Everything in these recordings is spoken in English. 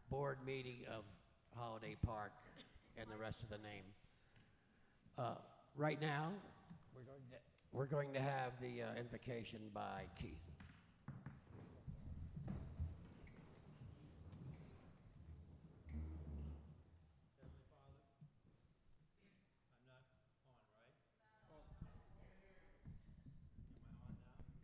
board meeting of Holiday Park and the rest of the name. Right now, we're going to have the invocation by Keith. Heavenly Father, I'm not on, right? Am I on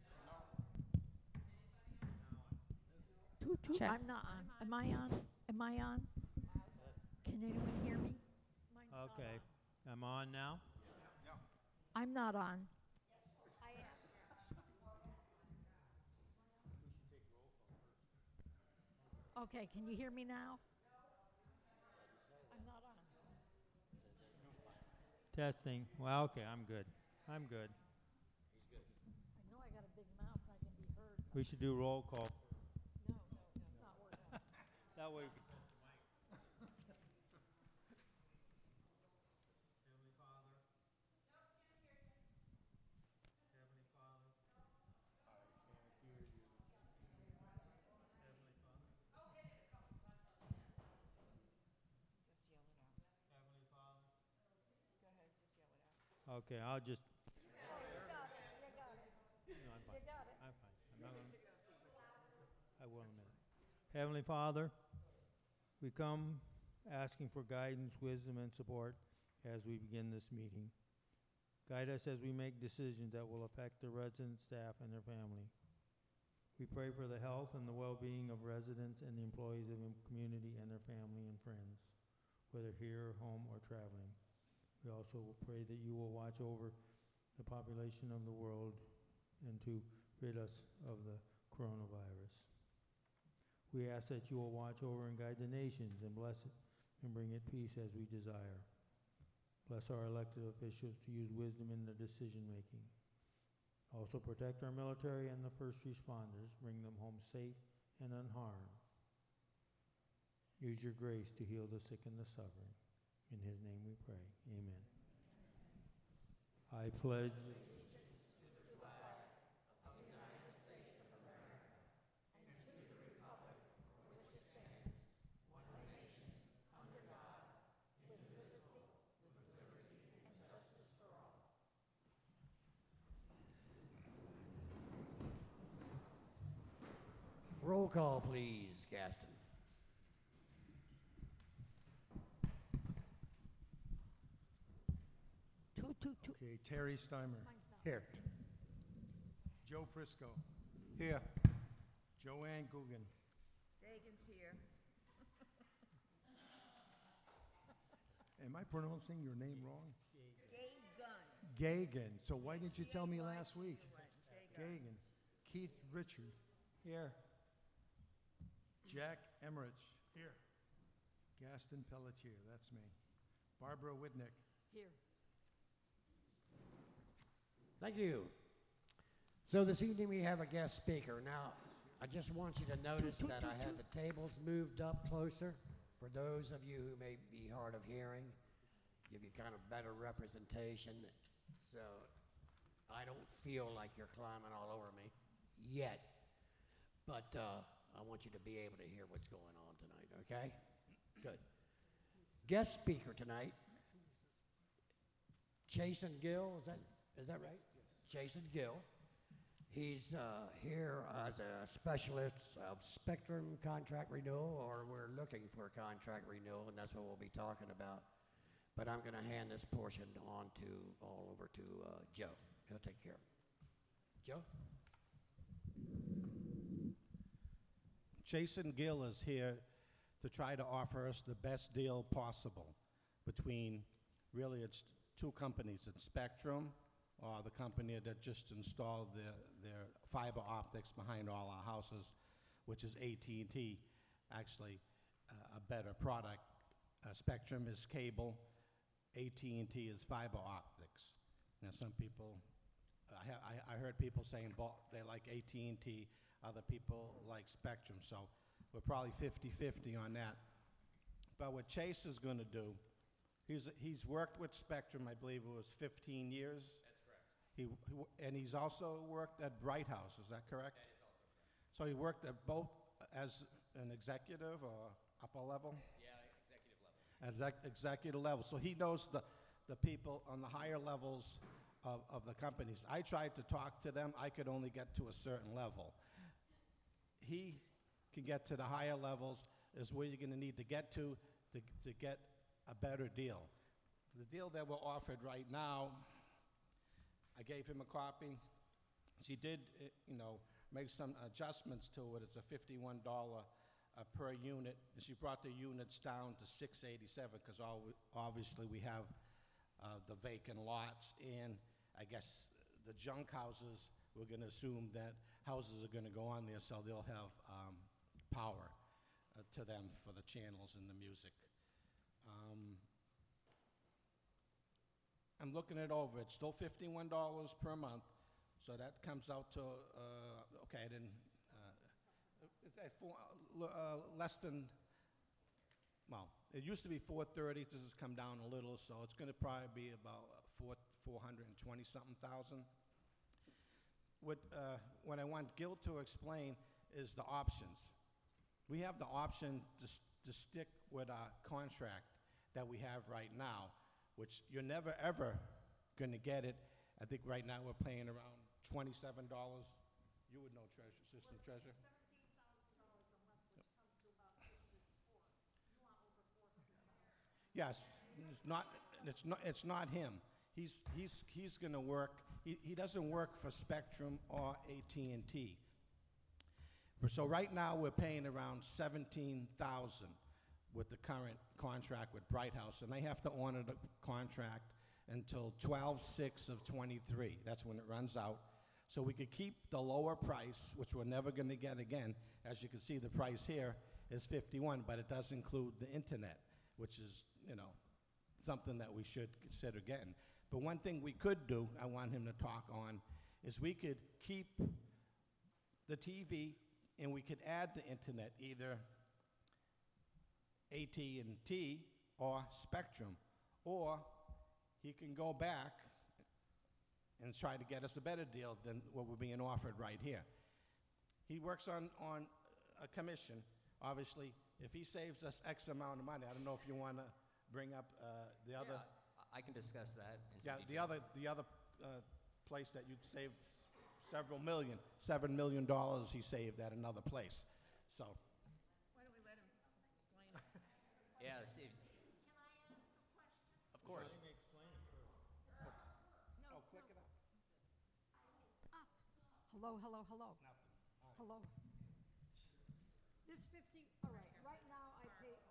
now? Toot, toot. Check. I'm not on. Am I on? Am I on? Can anyone hear me? Mine's not Okay, on. I'm on now? I'm not on. I am. Okay, can you hear me now? I'm not on. Testing. Well, okay, I'm good. I'm good. I know I got a big mouth and I can be heard. We should do roll call. No, it's not working. That way. Heavenly Father. Heavenly Father. I can't hear you. Heavenly Father. Just yell it out. Heavenly Father. Go ahead, just yell it out. Okay, I'll just. Oh, you got it. You got it. No, I'm fine. You got it. I'm fine. I'm not on. I will in a minute. Heavenly Father, we come asking for guidance, wisdom, and support as we begin this meeting. Guide us as we make decisions that will affect the residents, staff, and their family. We pray for the health and the well-being of residents and the employees of the community and their family and friends, whether here, home, or traveling. We also pray that you will watch over the population of the world and to rid us of the coronavirus. We ask that you will watch over and guide the nations and bless it and bring it peace as we desire. Bless our elected officials to use wisdom in their decision making. Also protect our military and the first responders, bring them home safe and unharmed. Use your grace to heal the sick and the suffering. In his name we pray, amen. I pledge Roll call, please, Gaston. Toot, toot, toot. Okay, Terry Steimer. Mine's not. Here. Joe Prisco. Here. Joanne Guggen. Gagan's here. Am I pronouncing your name wrong? Gagan. Gagan. So why didn't you tell me last week? Gagan. Gagan. Keith Richard. here. Jack Emmerich. Here. Gaston Pelletier. That's me. Barbara Whitnick. Here. Thank you. So this evening we have a guest speaker. Now, I just want you to notice that I had the tables moved up closer for those of you who may be hard of hearing, give you kind of better representation. So I don't feel like you're climbing all over me yet, but I want you to be able to hear what's going on tonight, okay? Good. Guest speaker tonight, Jason Gill, is that right? Yes. Jason Gill. He's here as a specialist of Spectrum contract renewal, or we're looking for a contract renewal, and that's what we'll be talking about. But I'm going to hand this portion on all over to Joe. He'll take care of it. Joe? Jason Gill is here to try to offer us the best deal possible between, really it's two companies. It's Spectrum, or the company that just installed their fiber optics behind all our houses, which is AT&T, actually a better product. Spectrum is cable, AT&T is fiber optics. Now some people, I heard people saying they like AT&T, other people like Spectrum, so we're probably 50-50 on that. But what Chase is going to do, he's worked with Spectrum, I believe it was 15 years. That's correct. And he's also worked at Bright House, is that correct? That is also correct. So he worked at both as an executive or upper level? Yeah, executive level. As executive level. So he knows the people on the higher levels of the companies. I tried to talk to them. I could only get to a certain level. He can get to the higher levels, is where you're going to need to get to get a better deal. The deal that we're offered right now, I gave him a copy. She did, make some adjustments to it. It's a $51 per unit, and she brought the units down to $687 because obviously we have the vacant lots, and I guess the junk houses, we're going to assume that houses are going to go on there, so they'll have power to them for the channels and the music. I'm looking it over. It's still $51 per month, so that comes out to, okay, I didn't, it's at less than, well, it used to be $430. This has come down a little, so it's going to probably be about 420-something thousand. What I want Gil to explain is the options. We have the option to stick with our contract that we have right now, which you're never, ever going to get it. I think right now we're paying around $27. You would know, Assistant Treasurer. Yes, it's not him. He's going to work. He doesn't work for Spectrum or AT&T. So right now we're paying around $17,000 with the current contract with Bright House, and they have to honor the contract until 12/6 of '23. That's when it runs out. So we could keep the lower price, which we're never going to get again. As you can see, the price here is 51, but it does include the internet, which is, something that we should consider getting. But one thing we could do, I want him to talk on, is we could keep the TV and we could add the internet, either AT&T or Spectrum, or he can go back and try to get us a better deal than what we're being offered right here. He works on a commission. Obviously, if he saves us X amount of money, I don't know if you want to bring up the other. Yeah, I can discuss that. Yeah, the other place that you saved several million, $7 million he saved at another place. So. Why don't we let him explain it? Yeah, see. Of course. Oh, click it up. Hello, hello, hello. Hello. This 50, all right, right now I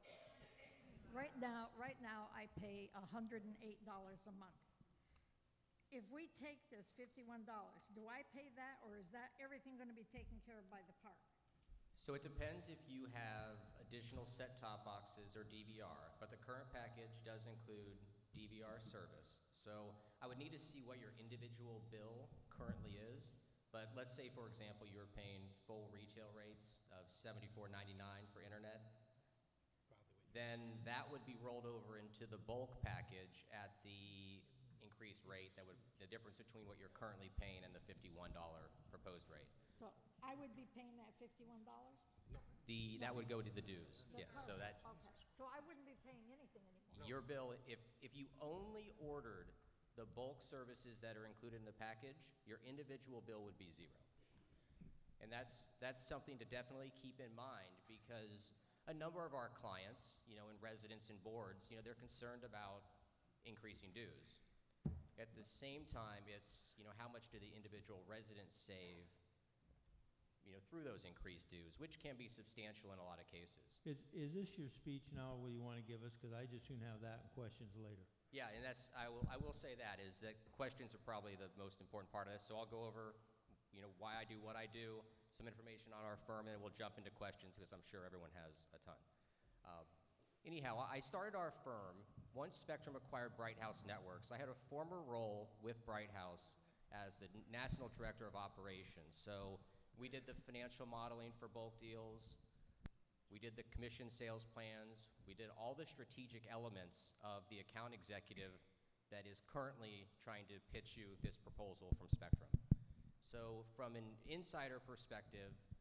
pay $108 a month. If we take this $51, do I pay that, or is that everything going to be taken care of by the park? So it depends if you have additional set-top boxes or DVR, but the current package does include DVR service. So I would need to see what your individual bill currently is, but let's say, for example, you're paying full retail rates of $74.99 for internet, then that would be rolled over into the bulk package at the increased rate, the difference between what you're currently paying and the $51 proposed rate. So I would be paying that $51? That would go to the dues, yes. So that Okay, so I wouldn't be paying anything anymore? your bill, if you only ordered the bulk services that are included in the package, your individual bill would be zero. And that's something to definitely keep in mind, because a number of our clients, in residents and boards, they're concerned about increasing dues. At the same time, it's, how much do the individual residents save, through those increased dues, which can be substantial in a lot of cases. Is this your speech now, what you want to give us? Because I just soon have that and questions later. Yeah, and I will say that questions are probably the most important part of this. So I'll go over, why I do what I do, some information on our firm, and we'll jump into questions because I'm sure everyone has a ton. Anyhow, I started our firm once Spectrum acquired Bright House Networks. I had a former role with Bright House as the National Director of Operations. So we did the financial modeling for bulk deals. We did the commission sales plans. We did all the strategic elements of the account executive that is currently trying to pitch you this proposal from Spectrum. So from an insider perspective,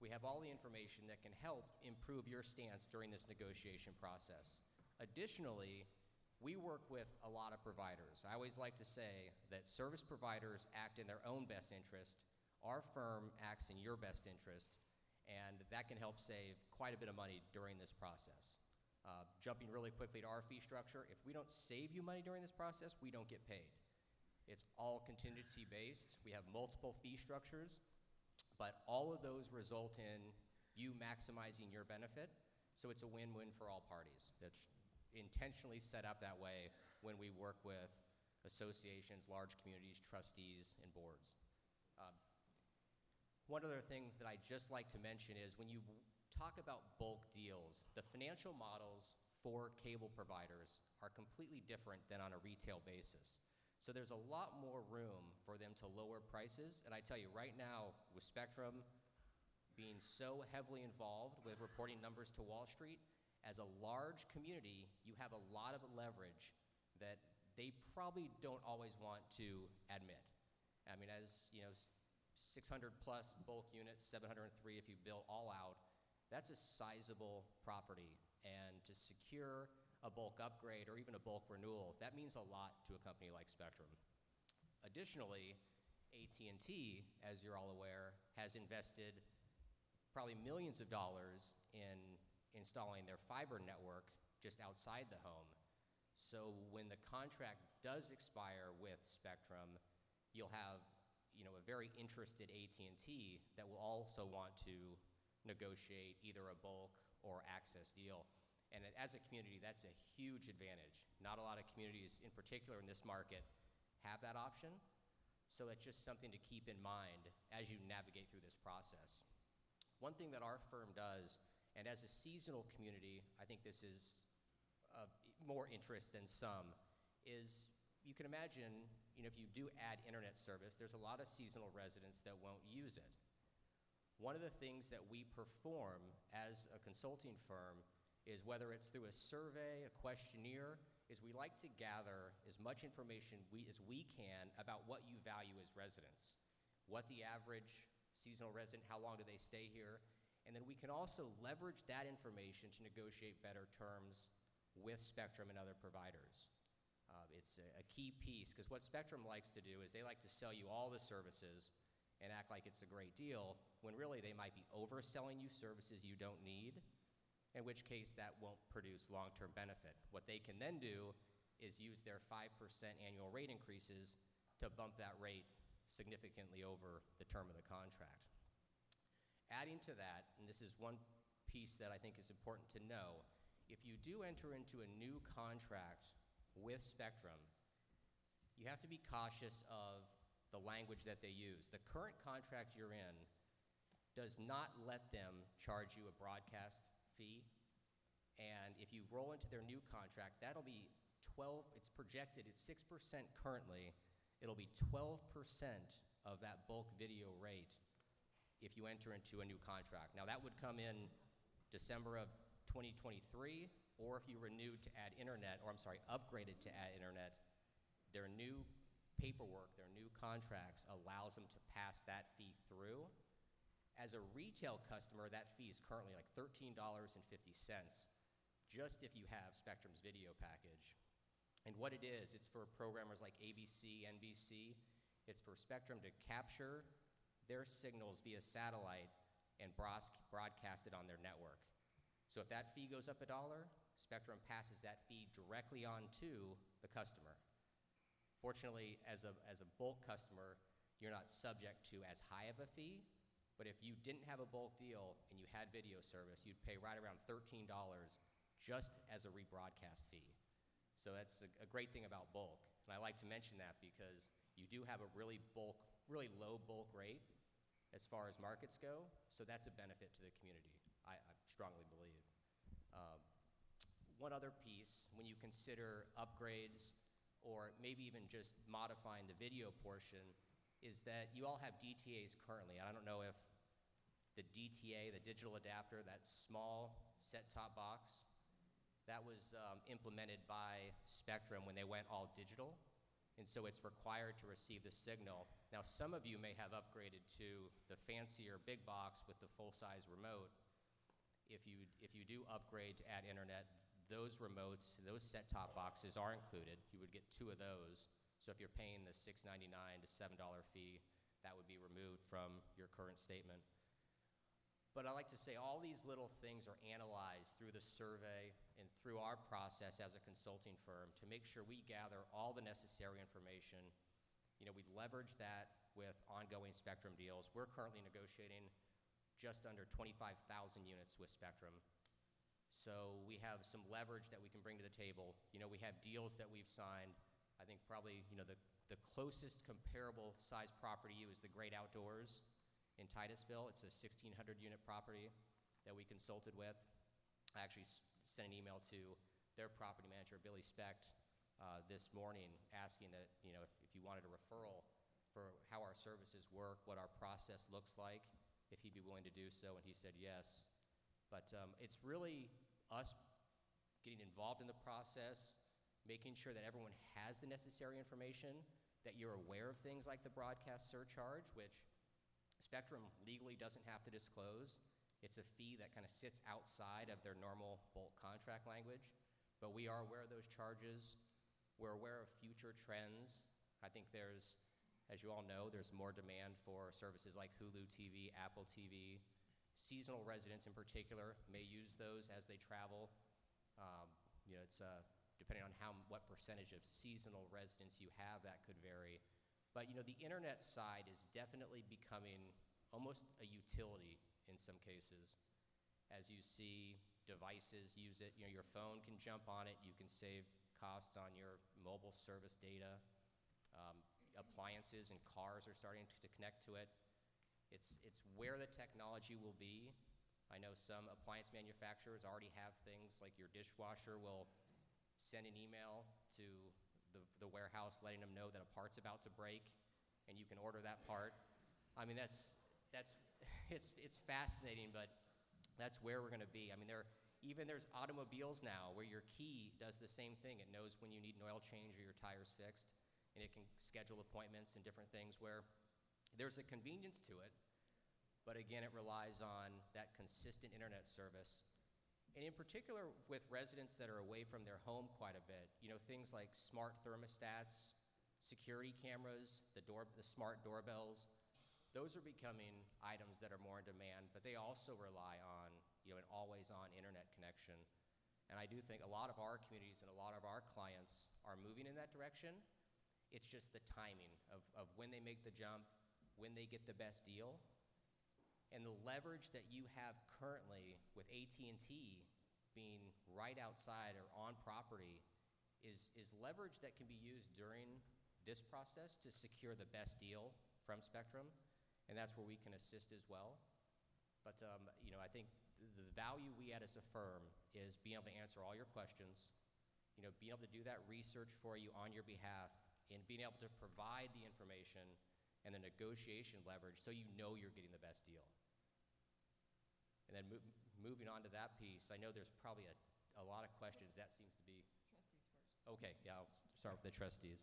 We have all the information that can help improve your stance during this negotiation process. Additionally, we work with a lot of providers. I always like to say that service providers act in their own best interest. Our firm acts in your best interest, and that can help save quite a bit of money during this process. Jumping really quickly to our fee structure, if we don't save you money during this process, we don't get paid. It's all contingency based. We have multiple fee structures, but all of those result in you maximizing your benefit, so it's a win-win for all parties. That's intentionally set up that way when we work with associations, large communities, trustees, and boards. One other thing that I'd just like to mention is when you talk about bulk deals, the financial models for cable providers are completely different than on a retail basis. So there's a lot more room for them to lower prices, and I tell you right now, with Spectrum being so heavily involved with reporting numbers to Wall Street, as a large community, you have a lot of leverage that they probably don't always want to admit. I mean, as you know, 600 plus bulk units, 703 if you bill all out, that's a sizable property. And to secure a bulk upgrade or even a bulk renewal, that means a lot to a company like Spectrum. Additionally, AT&T, as you're all aware, has invested probably millions of dollars in installing their fiber network just outside the home. So when the contract does expire with Spectrum, you'll have a very interested AT&T that will also want to negotiate either a bulk or access deal. And as a community, that's a huge advantage. Not a lot of communities, in particular in this market, have that option. So it's just something to keep in mind as you navigate through this process. One thing that our firm does, and as a seasonal community, I think this is of more interest than some, is you can imagine, if you do add internet service, there's a lot of seasonal residents that won't use it. One of the things that we perform as a consulting firm is, whether it's through a survey, a questionnaire, is we like to gather as much information as we can about what you value as residents. What the average seasonal resident, how long do they stay here? And then we can also leverage that information to negotiate better terms with Spectrum and other providers. It's a key piece, because what Spectrum likes to do is they like to sell you all the services and act like it's a great deal, when really they might be overselling you services you don't need, in which case that won't produce long-term benefit. What they can then do is use their 5% annual rate increases to bump that rate significantly over the term of the contract. Adding to that, and this is one piece that I think is important to know, if you do enter into a new contract with Spectrum, you have to be cautious of the language that they use. The current contract you're in does not let them charge you a broadcast fee, and if you roll into their new contract, that'll be it's projected, it's 6% currently, it'll be 12% of that bulk video rate if you enter into a new contract. Now that would come in December of 2023, or if you renewed to add internet, upgraded to add internet, their new paperwork, their new contracts allows them to pass that fee through. As a retail customer, that fee is currently like $13.50, just if you have Spectrum's video package. And what it is, it's for programmers like ABC, NBC. It's for Spectrum to capture their signals via satellite and broadcast it on their network. So if that fee goes up $1, Spectrum passes that fee directly on to the customer. Fortunately, as a bulk customer, you're not subject to as high of a fee, but if you didn't have a bulk deal and you had video service, you'd pay right around $13 just as a rebroadcast fee. So that's a great thing about bulk. And I like to mention that because you do have a really low bulk rate as far as markets go, so that's a benefit to the community, I strongly believe. One other piece, when you consider upgrades or maybe even just modifying the video portion, is that you all have DTAs currently. I don't know if the DTA, the digital adapter, that small set-top box, that was implemented by Spectrum when they went all digital. and so it's required to receive the signal. Now, some of you may have upgraded to the fancier big box with the full-size remote. If you do upgrade to add internet, those remotes, those set-top boxes are included. You would get 2 of those. So if you're paying the $6.99 to $7 fee, that would be removed from your current statement. But I like to say all these little things are analyzed through the survey and through our process as a consulting firm to make sure we gather all the necessary information. You know, we leverage that with ongoing Spectrum deals. We're currently negotiating just under 25,000 units with Spectrum. So we have some leverage that we can bring to the table. You know, we have deals that we've signed. I think probably, you know, the closest comparable size property is the Great Outdoors in Titusville. It's a 1,600 unit property that we consulted with. I actually sent an email to their property manager, Billy Specht, this morning asking that, you know, if you wanted a referral for how our services work, what our process looks like, if he'd be willing to do so, and he said yes. But it's really us getting involved in the process, making sure that everyone has the necessary information, that you're aware of things like the broadcast surcharge, which Spectrum legally doesn't have to disclose. It's a fee that kind of sits outside of their normal bulk contract language. But we are aware of those charges. We're aware of future trends. I think there's, as you all know, there's more demand for services like Hulu TV, Apple TV. Seasonal residents in particular may use those as they travel. You know, it's depending on what percentage of seasonal residents you have, that could vary. But, you know, the internet side is definitely becoming almost a utility in some cases. As you see devices use it, you know, your phone can jump on it, you can save costs on your mobile service data. Appliances and cars are starting to connect to it. It's where the technology will be. I know some appliance manufacturers already have things like your dishwasher will send an email to the warehouse letting them know that a part's about to break, and you can order that part. I mean, it's fascinating, but that's where we're going to be. I mean, there's automobiles now where your key does the same thing. It knows when you need an oil change or your tires fixed, and it can schedule appointments and different things where there's a convenience to it, but again, it relies on that consistent internet service. And in particular with residents that are away from their home quite a bit, you know, things like smart thermostats, security cameras, the smart doorbells, those are becoming items that are more in demand, but they also rely on, you know, an always-on internet connection. And I do think a lot of our communities and a lot of our clients are moving in that direction. It's just the timing of when they make the jump, when they get the best deal. And the leverage that you have currently with AT&T being right outside or on property is leverage that can be used during this process to secure the best deal from Spectrum, and that's where we can assist as well. But you know, I think the value we add as a firm is being able to answer all your questions, you know, being able to do that research for you on your behalf, and being able to provide the information and the negotiation leverage so you know you're getting the best deal. And then moving on to that piece, I know there's probably a lot of questions. That seems to be... Trustees first. Okay, yeah, I'll start with the trustees.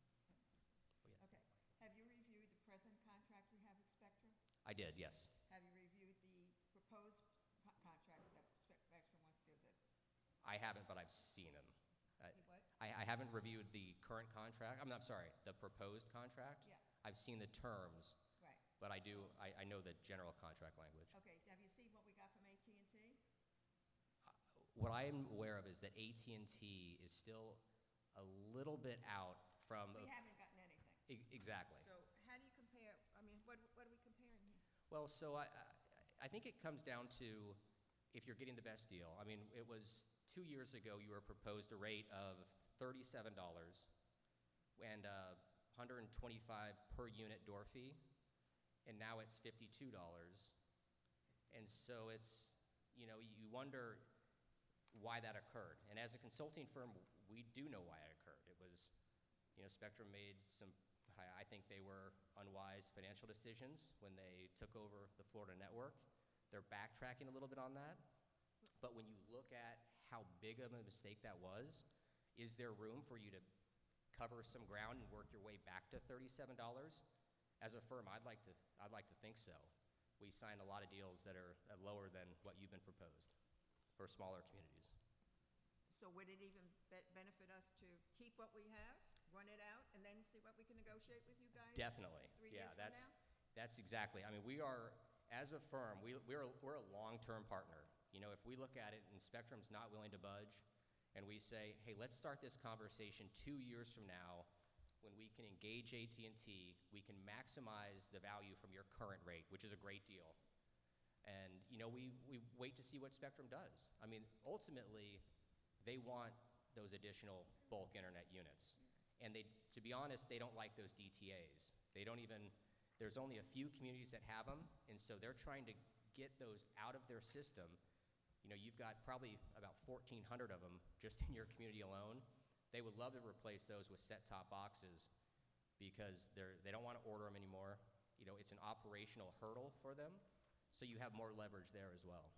Oh, yes. Okay. Have you reviewed the present contract we have with Spectrum? I did, yes. Have you reviewed the proposed contract that Spectrum wants to give us? I haven't, but I've seen them. What? I haven't reviewed the current contract. I'm sorry, the proposed contract. Yeah. I've seen the terms, Right. but I know the general contract language. Okay. Have you seen what we got from AT&T? What I am aware of is that AT&T is still a little bit out from... We haven't gotten anything. Exactly. So how do you compare? I mean, what are we comparing here? Well, so I think it comes down to if you're getting the best deal. I mean, it was 2 years ago you were proposed a rate of $37 and $125 per unit door fee, and now it's $52. And so it's, you know, you wonder why that occurred. And as a consulting firm, we do know why it occurred. It was, you know, Spectrum made some, I think they were unwise financial decisions when they took over the Florida network. They're backtracking a little bit on that. But when you look at how big of a mistake that was, is there room for you to cover some ground and work your way back to $37. As a firm, I'd like to think so. We sign a lot of deals that are lower than what you've been proposed for smaller communities. So would it even benefit us to keep what we have, run it out, and then see what we can negotiate with you guys? Definitely. 3 Yeah, years from now? that's exactly. I mean, we are, as a firm, we're a long-term partner. You know, if we look at it and Spectrum's not willing to budge, and we say, hey, let's start this conversation 2 years from now when we can engage AT&T, we can maximize the value from your current rate, which is a great deal. And, you know, we wait to see what Spectrum does. I mean, ultimately, they want those additional bulk internet units. And to be honest, they don't like those DTAs. They don't even, there's only a few communities that have them, and so they're trying to get those out of their system. You know, you've got probably about 1,400 of them just in your community alone. They would love to replace those with set-top boxes because they don't want to order them anymore. You know, it's an operational hurdle for them, so you have more leverage there as well.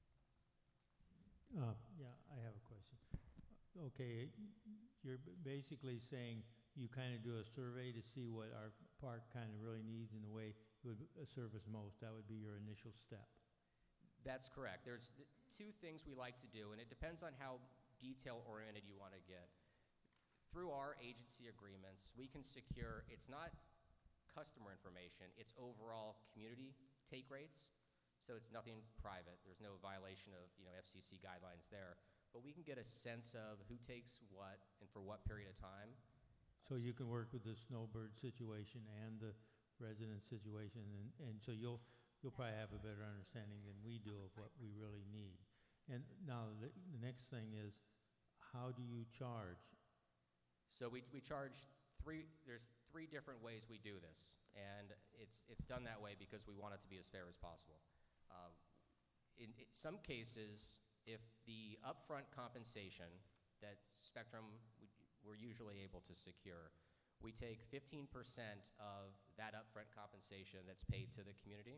Yeah, I have a question. Okay, you're basically saying you kind of do a survey to see what our park kind of really needs in the way it would serve us most. That would be your initial step. That's correct. There's two things we like to do, and it depends on how detail-oriented you want to get. Through our agency agreements, we can secure, it's not customer information, it's overall community take rates. So it's nothing private. There's no violation of, you know, FCC guidelines there. But we can get a sense of who takes what and for what period of time. So you can work with the snowbird situation and the resident situation, and so you'll probably have a better understanding than we do of what we really need. And now the next thing is, how do you charge? So we charge there's three different ways we do this, and it's done that way because we want it to be as fair as possible. In some cases, if the upfront compensation that Spectrum we're usually able to secure, we take 15% of that upfront compensation that's paid to the community.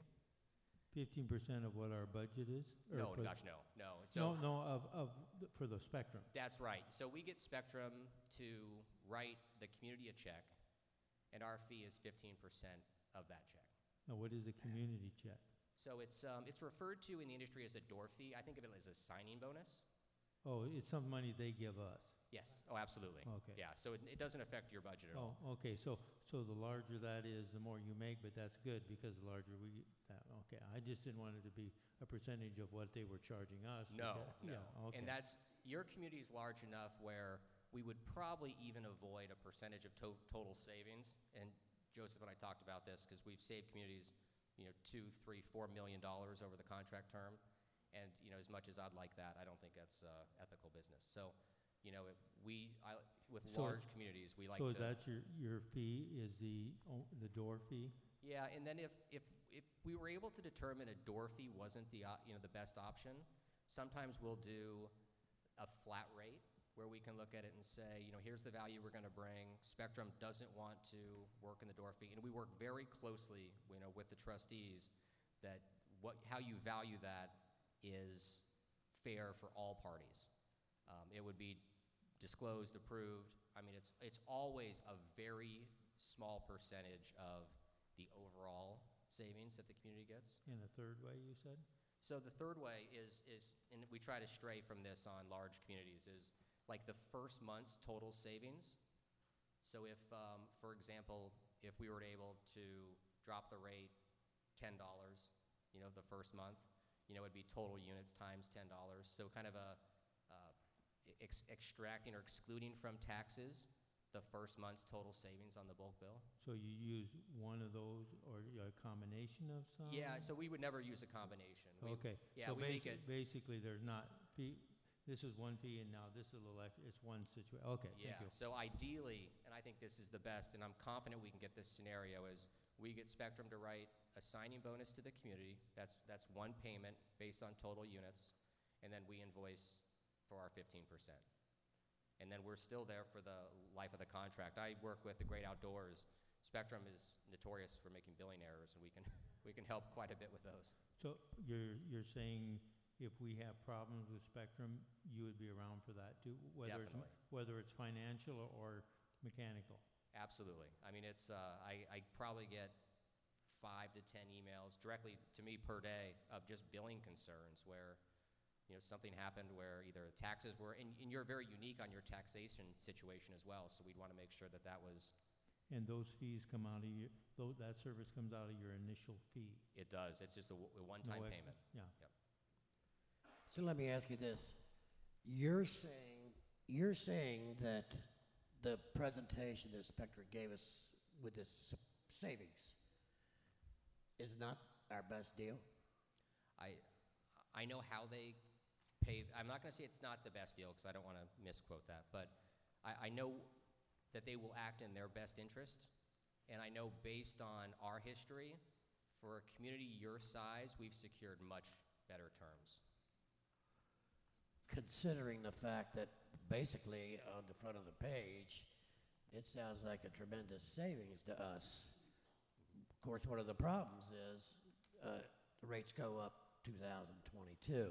15% of what our budget is? Or No, for- gosh, no. So for the Spectrum. that's right. So we get Spectrum to write the community a check, and our fee is 15% of that check. Now, what is a community check? So it's referred to in the industry as a door fee. I think of it as a signing bonus. Oh, it's some money they give us. Yes. Oh, absolutely. Okay. Yeah. So it doesn't affect your budget at all. Oh, okay, so the larger that is, the more you make, but that's good, because the larger we, that, okay. I just didn't want it to be a percentage of what they were charging us. No, because- no. Yeah, okay. And your community is large enough where we would probably even avoid a percentage of total savings. And Joseph and I talked about this because we've saved communities, you know, $2, $3, $4 million over the contract term. And, you know, as much as I'd like that, I don't think that's ethical business. So, you know, with So- large communities, we like So to. that's your fee, is the door fee? Yeah, and then if we were able to determine a door fee wasn't the best option, sometimes we'll do a flat rate where we can look at it and say, you know, here's the value we're going to bring. Spectrum doesn't want to work in the door fee, and we work very closely, you know, with the trustees that how you value that is fair for all parties. It would be disclosed, approved. I mean, it's always a very small percentage of the overall savings that the community gets. And a third way, you said? So the third way is, and we try to stray from this on large communities, is like the first month's total savings. So if, for example, if we were able to drop the rate $10, you know, the first month, you know, it'd be total units times $10. So kind of extracting or excluding from taxes the first month's total savings on the bulk bill. So you use one of those or a combination of some? Yeah, so we would never use a combination. Okay. Yeah, So we make it. basically, there's not fee, this is one fee, and now this is a little extra, it's one situation. Okay, Yeah, thank you. so ideally, and I think this is the best, and I'm confident we can get this scenario, is we get Spectrum to write a signing bonus to the community. That's one payment based on total units, and then we invoice for our 15%. And then we're still there for the life of the contract. I work with the Great Outdoors. Spectrum is notorious for making billing errors, and we can help quite a bit with those. So you're saying if we have problems with Spectrum, you would be around for that too? Definitely. Whether it's financial or mechanical. Absolutely. I mean, it's, I probably get 5 to 10 emails directly to me per day of just billing concerns where, something happened where either taxes were, and you're very unique on your taxation situation as well, so we'd want to make sure that that was, And those fees come out of your, that service comes out of your initial fee. it does. It's just a one-time No extra- payment. Yeah. Yep. So let me ask you this. You're saying that the presentation that Spectra gave us with this savings is not our best deal? I know how they pay. I'm not going to say it's not the best deal because I don't want to misquote that, but I know that they will act in their best interest, and I know based on our history, for a community your size, we've secured much better terms. Considering the fact that basically on the front of the page, it sounds like a tremendous savings to us. Of course, one of the problems is the rates go up 2022.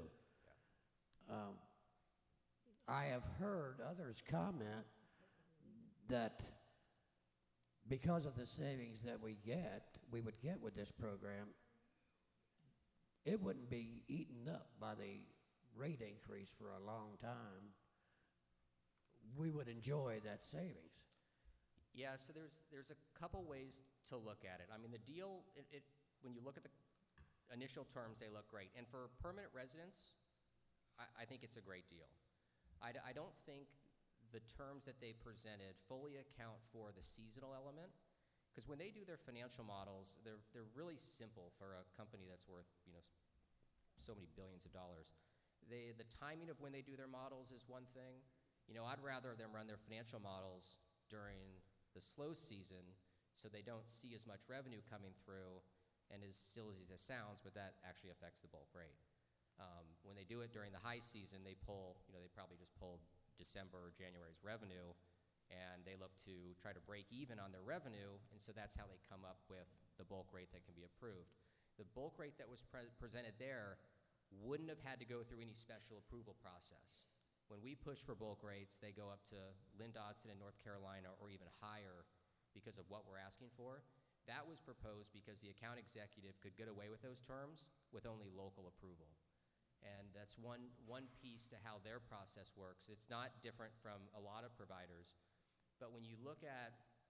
I have heard others comment that because of the savings that we would get with this program, it wouldn't be eaten up by the rate increase for a long time. We would enjoy that savings. Yeah, so there's a couple ways to look at it. I mean, the deal, when you look at the initial terms, they look great. And for permanent residents, I think it's a great deal. I don't think the terms that they presented fully account for the seasonal element, because when they do their financial models, they're really simple for a company that's worth so many billions of dollars. The timing of when they do their models is one thing. I'd rather them run their financial models during the slow season so they don't see as much revenue coming through, and as silly as it sounds, but that actually affects the bulk rate. When they do it during the high season, they probably just pulled December or January's revenue, and they look to try to break even on their revenue, and so that's how they come up with the bulk rate that can be approved. The bulk rate that was presented there wouldn't have had to go through any special approval process. When we push for bulk rates, they go up to Lynn Dodson in North Carolina or even higher because of what we're asking for. That was proposed because the account executive could get away with those terms with only local approval. And that's one piece to how their process works. It's not different from a lot of providers. But when you look at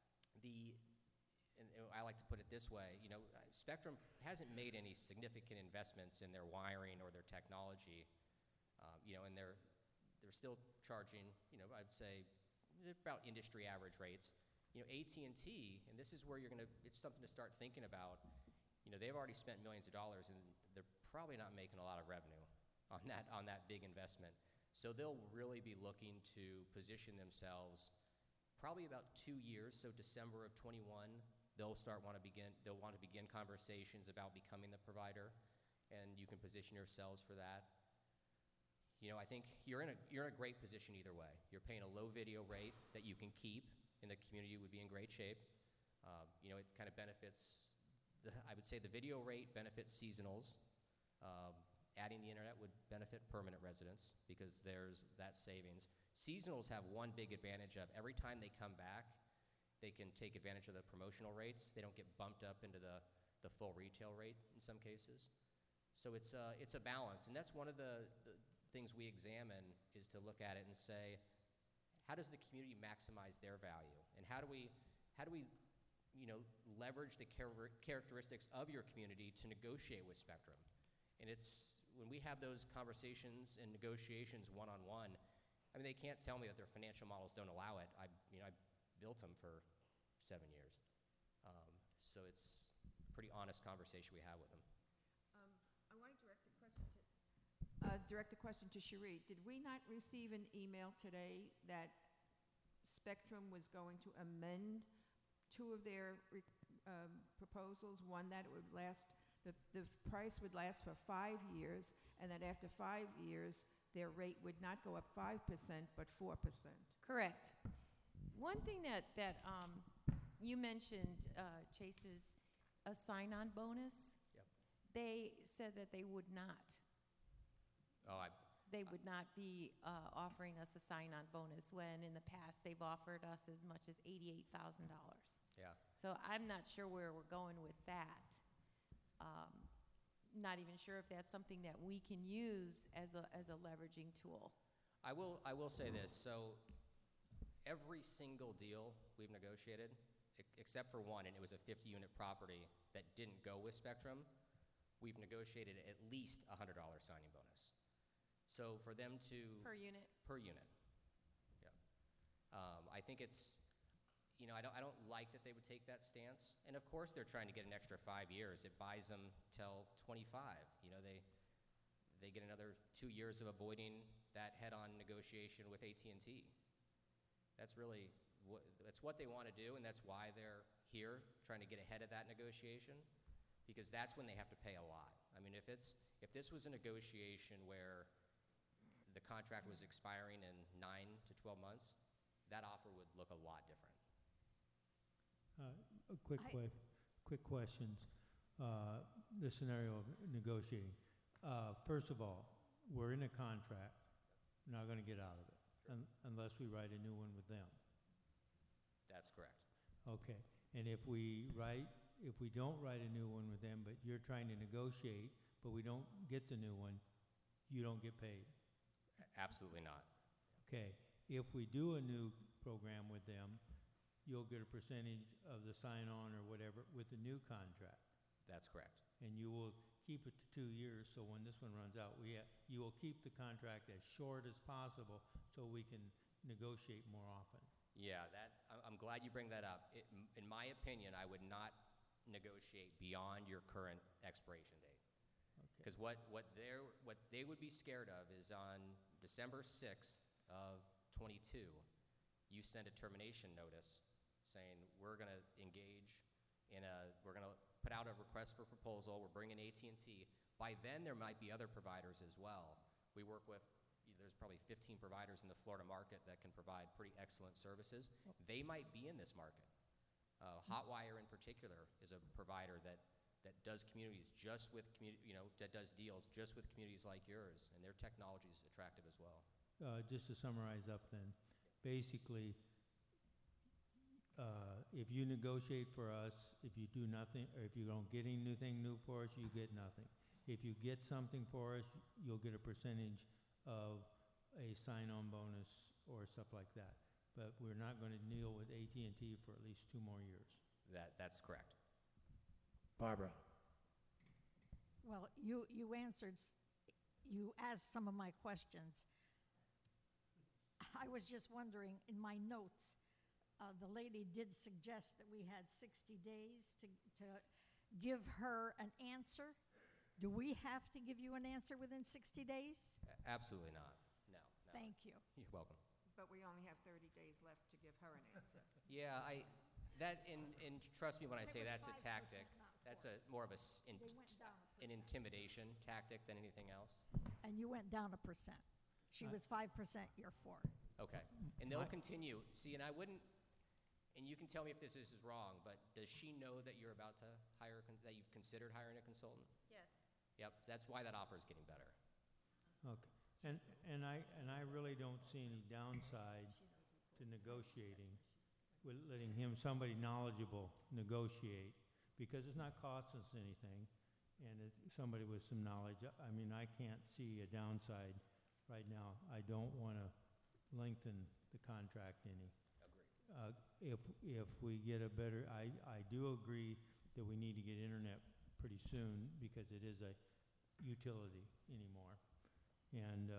and I like to put it this way, Spectrum hasn't made any significant investments in their wiring or their technology, and they're still charging, I'd say about industry average rates. AT&T, and this is where it's something to start thinking about. They've already spent millions of dollars, and they're probably not making a lot of revenue on that big investment. So they'll really be looking to position themselves probably about 2 years. So December of 21, they'll want to begin conversations about becoming the provider, and you can position yourselves for that. I think you're in a great position either way. You're paying a low video rate that you can keep, and the community would be in great shape. It kind of benefits, I would say the video rate benefits seasonals. Adding the internet would benefit permanent residents because there's that savings. Seasonals have one big advantage of every time they come back, they can take advantage of the promotional rates. They don't get bumped up into the full retail rate in some cases. So it's a balance, and that's one of the things we examine is to look at it and say, how does the community maximize their value, and how do we leverage the characteristics of your community to negotiate with Spectrum? And it's when we have those conversations and negotiations one-on-one, I mean, they can't tell me that their financial models don't allow it. I built them for 7 years. So it's a pretty honest conversation we have with them. I want to direct a question to Cherie. Did we not receive an email today that Spectrum was going to amend 2 of their proposals? One, that it would last, the price would last for 5 years, and that after 5 years, their rate would not go up 5%, but 4%. Correct. One thing that you mentioned, Chase, is a sign-on bonus. Yep. They said that they would not. Oh, they would not be offering us a sign-on bonus when in the past they've offered us as much as $88,000. Yeah. So I'm not sure where we're going with that. Not even sure if that's something that we can use as a leveraging tool. I will say this. So every single deal we've negotiated, except for one, and it was a 50-unit property that didn't go with Spectrum, we've negotiated at least a $100 signing bonus. So for them to... Per unit? Per unit, yeah. I think it's, you know, I don't like that they would take that stance. And of course, they're trying to get an extra 5 years. It buys them till 25. You know, they get another 2 years of avoiding that head-on negotiation with AT&T. That's really, that's what they want to do, and that's why they're here, trying to get ahead of that negotiation, because that's when they have to pay a lot. I mean, if this was a negotiation where the contract was expiring in 9 to 12 months, that offer would look a lot different. Quick questions. The scenario of negotiating. First of all, we're in a contract. We're not going to get out of it unless we write a new one with them. That's correct. Okay. And if we don't write a new one with them, but you're trying to negotiate, but we don't get the new one, you don't get paid. Absolutely not. Okay. If we do a new program with them, you'll get a percentage of the sign-on or whatever with the new contract. That's correct. And you will keep it to 2 years, so when this one runs out, you will keep the contract as short as possible so we can negotiate more often. Yeah, I'm glad you bring that up. In my opinion, I would not negotiate beyond your current expiration date. Okay. Because what they would be scared of is on December 6th of 22, you send a termination notice saying we're going to engage we're going to put out a request for proposal, we're bringing AT&T. By then, there might be other providers as well. We work with, there's probably 15 providers in the Florida market that can provide pretty excellent services. They might be in this market. Hotwire in particular is a provider that does communities just with that does deals just with communities like yours, and their technology is attractive as well. Just to summarize up then, basically, if you negotiate for us, if you do nothing, or if you don't get anything new for us, you get nothing. If you get something for us, you'll get a percentage of a sign-on bonus or stuff like that. But we're not going to deal with AT&T for at least 2 more years. That's correct. Barbara. Well, you asked some of my questions. I was just wondering, in my notes, the lady did suggest that we had 60 days to give her an answer. Do we have to give you an answer within 60 days? Absolutely not. No. Thank you. You're welcome. But we only have 30 days left to give her an answer. Yeah, trust me when I It say was that's a 5%, tactic. not That's 4%. more of They went down a an percent. intimidation tactic than anything else. And you went down 1%. She was 5%, you're 4. Okay. And they'll continue. See, and I wouldn't, and you can tell me if this is wrong, but does she know that you're about to hire, that you've considered hiring a consultant? Yes. Yep, that's why that offer is getting better. Okay. And I really don't see any downside to negotiating, with letting somebody knowledgeable negotiate, because it's not costing us anything, and somebody with some knowledge. I mean, I can't see a downside right now. I don't want to lengthen the contract any. Agreed. If we get a better, I do agree that we need to get internet pretty soon, because it is a utility anymore. And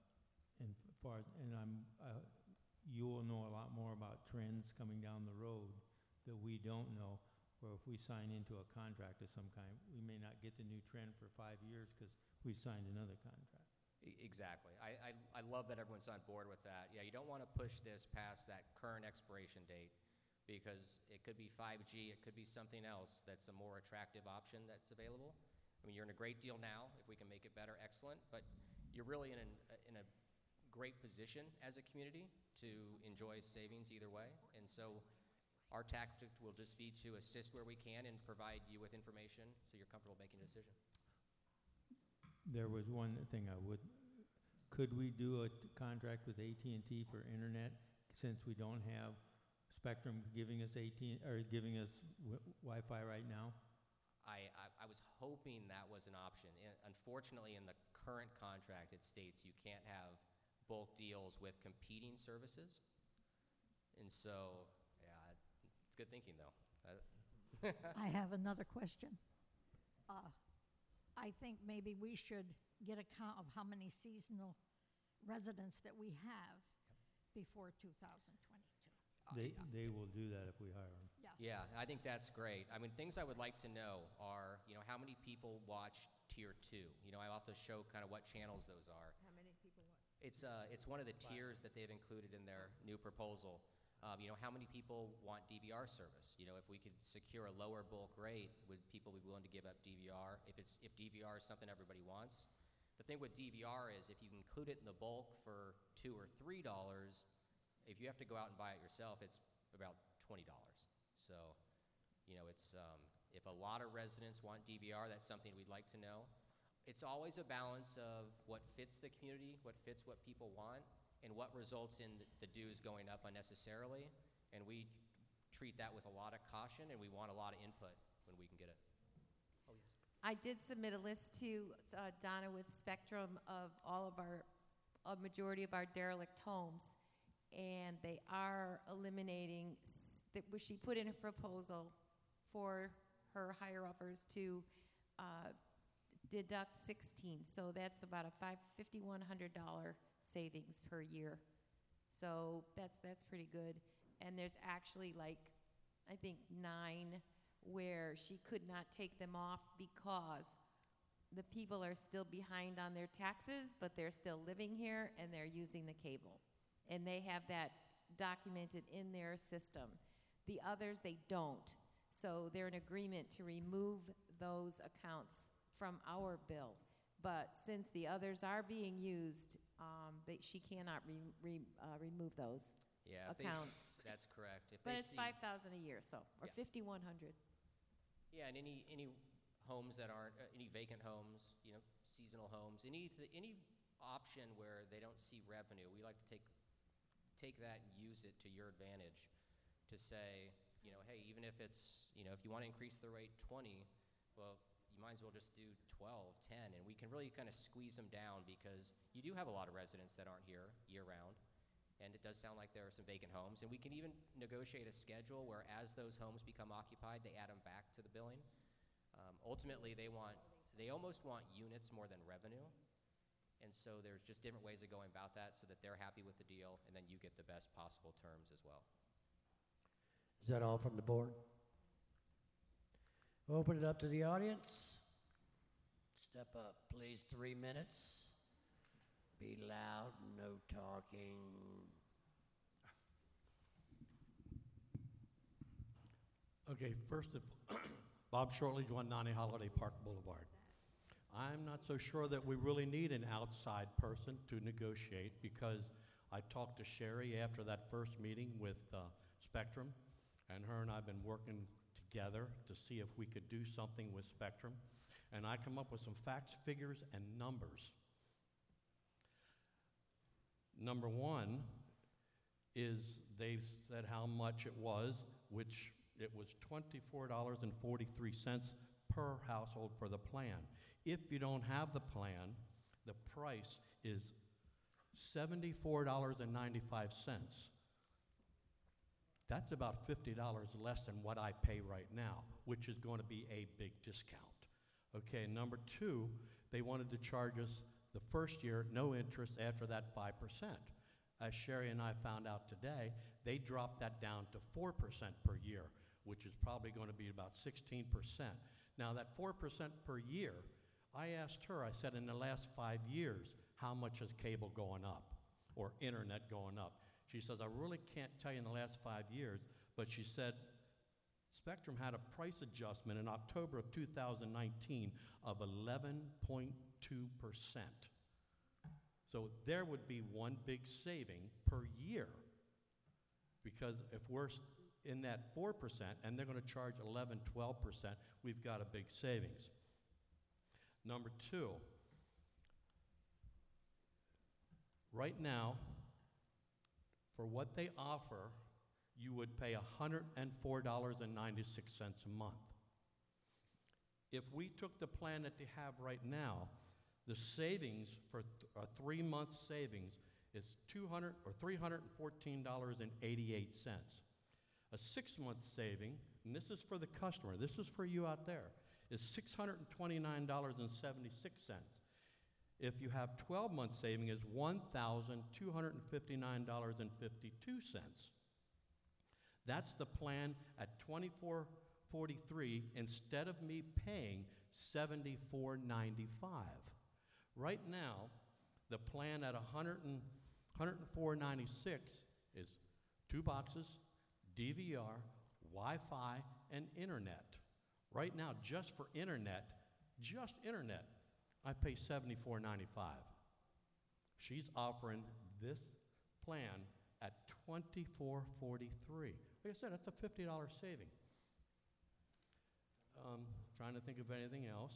you will know a lot more about trends coming down the road that we don't know. Or if we sign into a contract of some kind, we may not get the new trend for 5 years because we signed another contract. Exactly. I love that everyone's on board with that. Yeah, you don't want to push this past that current expiration date, because it could be 5G, it could be something else that's a more attractive option that's available. I mean, you're in a great deal now. If we can make it better, excellent. But you're really in a great position as a community to enjoy savings either way. And so our tactic will just be to assist where we can and provide you with information so you're comfortable making a decision. There was one thing I would Could we do a contract with AT&T for internet since we don't have Spectrum giving us giving us Wi-Fi right now? I was hoping that was an option. Unfortunately, in the current contract, it states you can't have bulk deals with competing services. And so, yeah, it's good thinking, though. I have another question. I think maybe we should get a count of how many seasonal residents that we have before 2022. They will do that if we hire them. Yeah, I think that's great. I mean, things I would like to know are, how many people watch Tier 2? I'll have to show kind of what channels those are. How many people watch? It's one of the tiers that they've included in their new proposal. How many people want DVR service? If we could secure a lower bulk rate, would people be willing to give up DVR? If DVR is something everybody wants, the thing with DVR is if you include it in the bulk for $2 or $3, if you have to go out and buy it yourself, it's about $20. So, if a lot of residents want DVR, that's something we'd like to know. It's always a balance of what fits the community, what fits what people want, and what results in the dues going up unnecessarily. And we treat that with a lot of caution, and we want a lot of input when we can get it. Oh, yes. I did submit a list to Donna with Spectrum of a majority of our derelict homes, and they are eliminating, she put in a proposal for her higher-uppers to deduct 16, so that's about a $5,100 savings per year. So that's pretty good. And there's actually I think 9 where she could not take them off because the people are still behind on their taxes, but they're still living here and they're using the cable. And they have that documented in their system. The others, they don't. So they're in agreement to remove those accounts from our bill. But since the others are being used, she cannot remove those accounts. That's correct. But it's $5,000 a year, or $5,100. Yeah, and any homes that aren't any vacant homes, seasonal homes, any option where they don't see revenue, we like to take that and use it to your advantage to say, hey, even if it's, if you want to increase the rate 20, well, you might as well just do 12, 10, and we can really kind of squeeze them down because you do have a lot of residents that aren't here year-round, and it does sound like there are some vacant homes, and we can even negotiate a schedule where as those homes become occupied, they add them back to the billing. Ultimately, they almost want units more than revenue, and so there's just different ways of going about that so that they're happy with the deal, and then you get the best possible terms as well. Is that all from the board? Open it up to the audience. Step up, please. 3 minutes. Be loud, no talking. Okay, first, Bob Shortledge, 190 Holiday Park Boulevard. I'm not so sure that we really need an outside person to negotiate because I talked to Sherry after that first meeting with Spectrum, and her and I have been working together to see if we could do something with Spectrum, and I come up with some facts, figures, and numbers. Number one is they said how much it was, which it was $24.43 per household for the plan. If you don't have the plan, the price is $74.95. That's about $50 less than what I pay right now, which is going to be a big discount. Okay, number two, they wanted to charge us the first year no interest, after that 5%. As Sherry and I found out today, they dropped that down to 4% per year, which is probably going to be about 16%. Now that 4% per year, I asked her, I said, in the last 5 years, how much has cable going up or internet going up? She says, I really can't tell you in the last 5 years, but she said Spectrum had a price adjustment in October of 2019 of 11.2%. So there would be one big saving per year, because if we're in that 4% and they're going to charge 11, 12%, we've got a big savings. Number two, Right now, for what they offer, you would pay $104.96 a month. If we took the plan that they have right now, the savings for a 3-month savings is $314.88. A 6-month saving, and this is for the customer, this is for you out there, is $629.76. If you have 12-month saving, is $1,259.52. That's the plan at $24.43 instead of me paying $74.95. Right now, the plan at $104.96 is 2 boxes, DVR, Wi-Fi, and internet. Right now, just for internet, I pay $74.95. She's offering this plan at $24.43. Like I said, that's a $50 saving. Trying to think of anything else.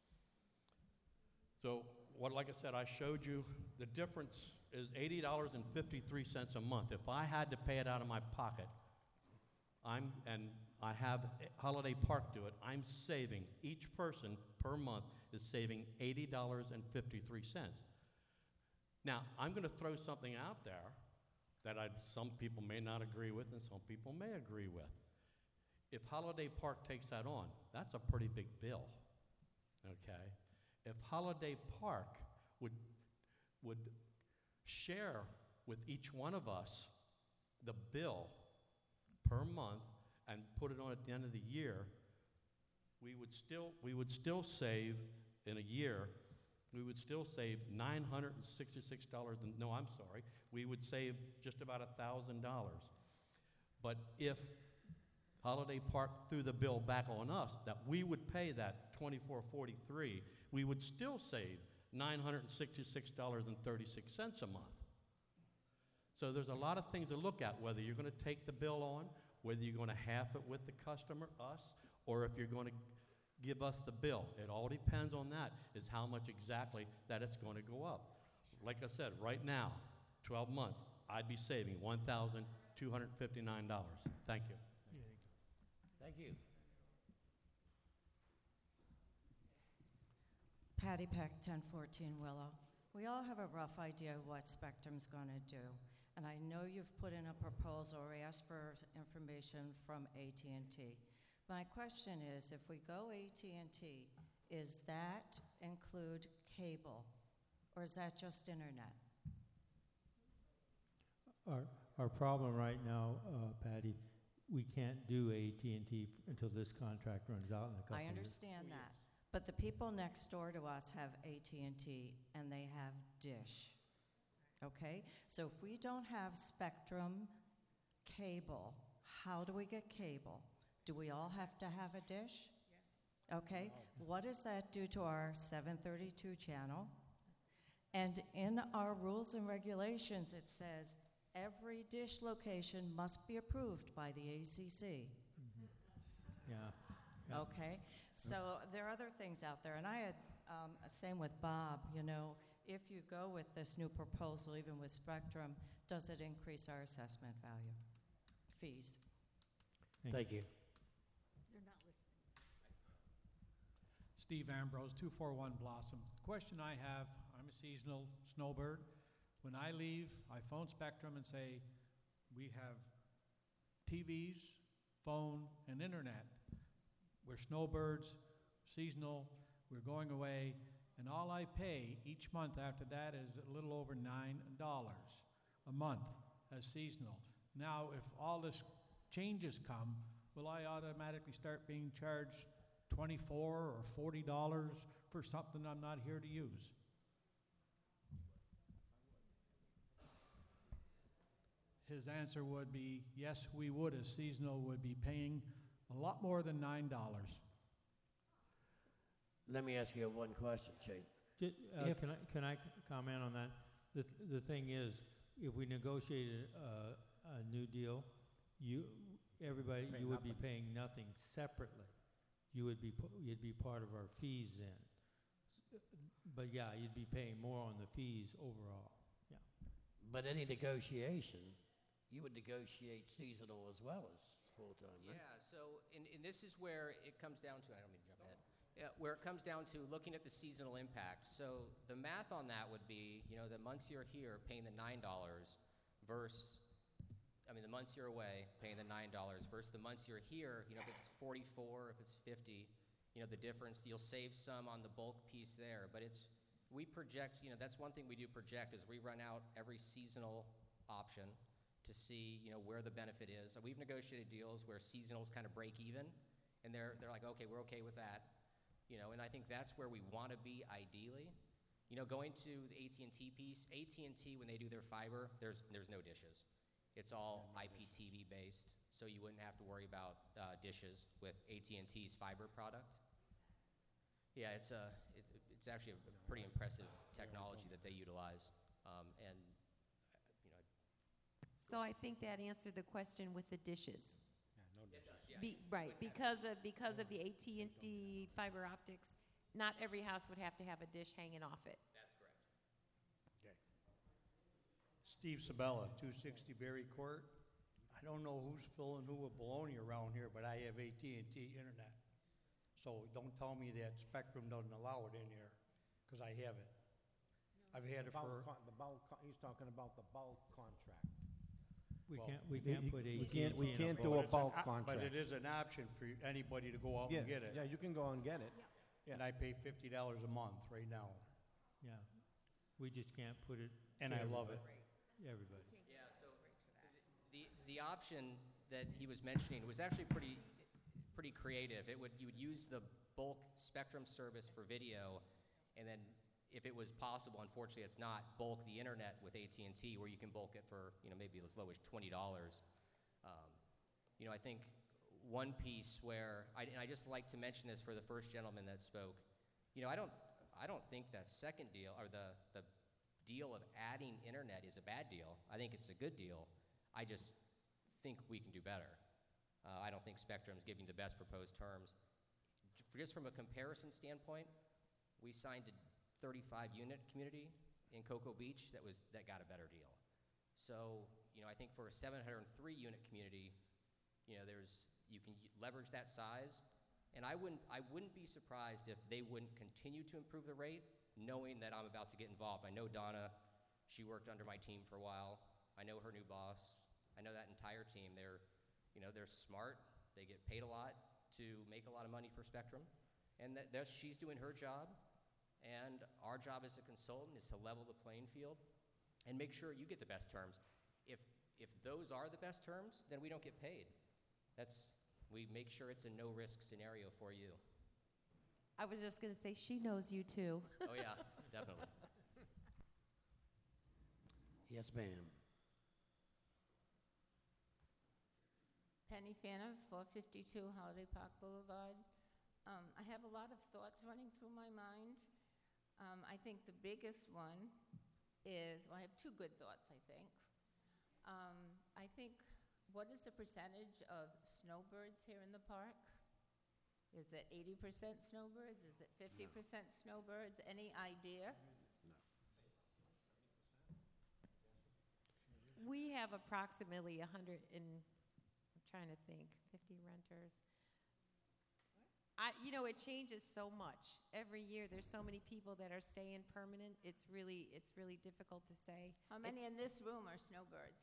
So, like I said, I showed you the difference is $80.53 a month. If I had to pay it out of my pocket, and I have Holiday Park do it, I'm saving, each person per month is saving $80.53. Now, I'm going to throw something out there that some people may not agree with and some people may agree with. If Holiday Park takes that on, that's a pretty big bill, okay? If Holiday Park would share with each one of us the bill per month and put it on at the end of the year, we would still save in a year. We would still save $966. No, I'm sorry. We would save just about $1,000. But if Holiday Park threw the bill back on us, that we would pay that $24.43, we would still save $966.36 a month. So there's a lot of things to look at, whether you're going to take the bill on, whether you're going to half it with the customer, us, or if you're going to give us the bill. It all depends on that, is how much exactly that it's going to go up. Like I said, right now, 12 months, I'd be saving $1,259. Thank you. Thank you. Patty Peck, 1014 Willow. We all have a rough idea of what Spectrum's going to do, and I know you've put in a proposal or asked for information from AT&T. My question is, if we go AT&T, is that include cable, or is that just internet? Our problem right now, Patty, we can't do AT&T until this contract runs out in a couple I of years. understand that. But the people next door to us have AT&T and they have Dish. Okay? So if we don't have Spectrum cable, how do we get cable? Do we all have to have a dish? Yes. Okay. What does that do to our 732 channel? And in our rules and regulations, it says every dish location must be approved by the ACC. Mm-hmm. Yeah. Okay. So there are other things out there. And I had, same with Bob, you know, if you go with this new proposal, even with Spectrum, does it increase our assessment value? Fees. Thank you. They're not listening. Steve Ambrose, 241 Blossom. Question I have, I'm a seasonal snowbird. When I leave, I phone Spectrum and say, we have TVs, phone, and internet. We're snowbirds, seasonal, we're going away, and all I pay each month after that is a little over $9 a month as seasonal. Now, if all this changes come, will I automatically start being charged $24 or $40 for something I'm not here to use? His answer would be, yes, we would, as seasonal would be paying a lot more than $9. Let me ask you one question, Chase. If- Can I comment on that? The thing is, if we negotiated a new deal, you would be paying nothing separately. You'd be part of our fees then. But yeah, you'd be paying more on the fees overall. Yeah. But any negotiation, you would negotiate seasonal as well as full-time, right? Yeah, so, and this is where it comes down to, I don't mean to jump ahead, where it comes down to looking at the seasonal impact. So the math on that would be, the months you're here paying the $9 versus, the months you're away paying the $9 versus the months you're here, if it's 44, if it's 50, the difference, you'll save some on the bulk piece there. But we project, that's one thing we do project is we run out every seasonal option to see, where the benefit is. We've negotiated deals where seasonals kind of break even, and they're like, okay, we're okay with that. And I think that's where we want to be ideally. Going to the AT&T piece, AT&T, when they do their fiber, there's no dishes. It's all IPTV based, so you wouldn't have to worry about dishes with AT&T's fiber product. Yeah, it's actually a pretty impressive technology that they utilize, and So I think that answered the question with the dishes. Yeah, no dishes. Right, because of the AT&T fiber optics, not every house would have to have a dish hanging off it. That's correct. Steve Sabella, 260 Berry Court. I don't know who's filling who with baloney around here, but I have AT&T internet. So don't tell me that Spectrum doesn't allow it in here, because I have it. I've had it for... He's talking about the bulk contract. We Well, can't put AT&T in a we can't bulk. do a bulk But contract. it is an option for anybody to go out and get it. Yeah, you can go and get it. And I pay $50 a month right now, Yeah. We just can't put it. and to I love it. Everybody. Yeah, so the option that he was mentioning was actually pretty creative. You would use the bulk Spectrum service for video, and then if it was possible, unfortunately it's not, bulk the internet with AT&T, where you can bulk it for maybe as low as $20. I think one piece where and I just like to mention this for the first gentleman that spoke. I don't think that second deal or the deal of adding internet is a bad deal. I think it's a good deal. I just think we can do better. I don't think Spectrum's giving the best proposed terms. Just from a comparison standpoint, we signed a 35-unit community in Cocoa Beach that got a better deal. So, I think for a 703-unit community, you can leverage that size, and I wouldn't be surprised if they wouldn't continue to improve the rate, knowing that I'm about to get involved. I know Donna; she worked under my team for a while. I know her new boss. I know that entire team. They're smart. They get paid a lot to make a lot of money for Spectrum, and she's doing her job. And our job as a consultant is to level the playing field and make sure you get the best terms. If those are the best terms, then we don't get paid. We make sure it's a no-risk scenario for you. I was just going to say, she knows you too. Oh, yeah, definitely. Yes, ma'am. Penny Faniff, 452 Holiday Park Boulevard. I have a lot of thoughts running through my mind. I think the biggest one is, I have two good thoughts, I think. I think, what is the percentage of snowbirds here in the park? Is it 80% snowbirds? Is it 50% snowbirds? Any idea? We have approximately 100 I'm trying to think, 50 renters. It changes so much. Every year there's so many people that are staying permanent. It's really difficult to say. How many in this room are snowbirds?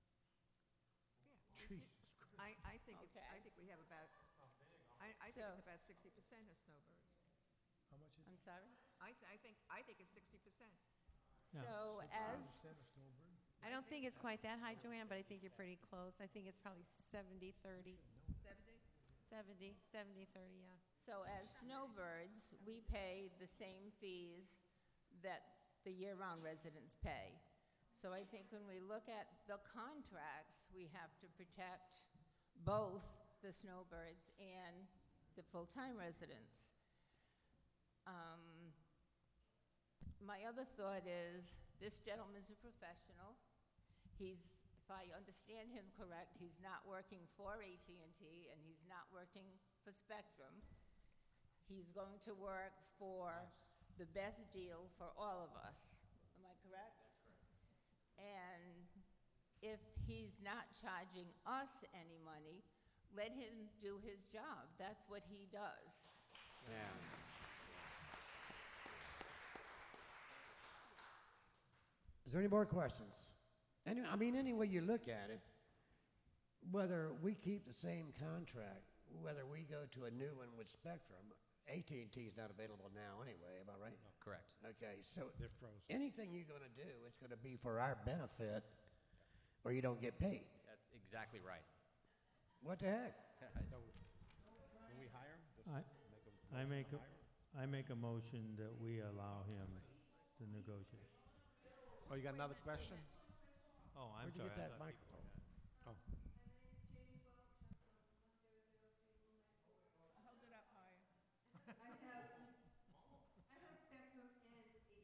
I think Okay. I think we have about I think it's about 60% of snowbirds. How much is I'm sorry? I think it's 60%. So I don't think it's quite that high, Joanne, but I think you're pretty close. I think it's probably 70-30. 70? 70-30, yeah. So as snowbirds, we pay the same fees that the year-round residents pay. So I think when we look at the contracts, we have to protect both the snowbirds and the full-time residents. My other thought is, this gentleman's a professional. If I understand him correct, he's not working for AT&T and he's not working for Spectrum. He's going to work for the best deal for all of us. Am I correct? That's correct. And if he's not charging us any money, let him do his job. That's what he does. Yeah. Is there any more questions? Any way you look at it, whether we keep the same contract, whether we go to a new one with Spectrum, AT&T is not available now anyway, am I right? Correct. Okay, so They're frozen. anything you're going to do, it's going to be for our benefit, or you don't get paid. That's exactly right. What the heck? When we hire him, I make a motion that we allow him to negotiate. Oh, you got another question? Oh, I'm Where'd you sorry. get I that thought microphone? Oh. Hold it up higher. I have Spectrum and AT&T.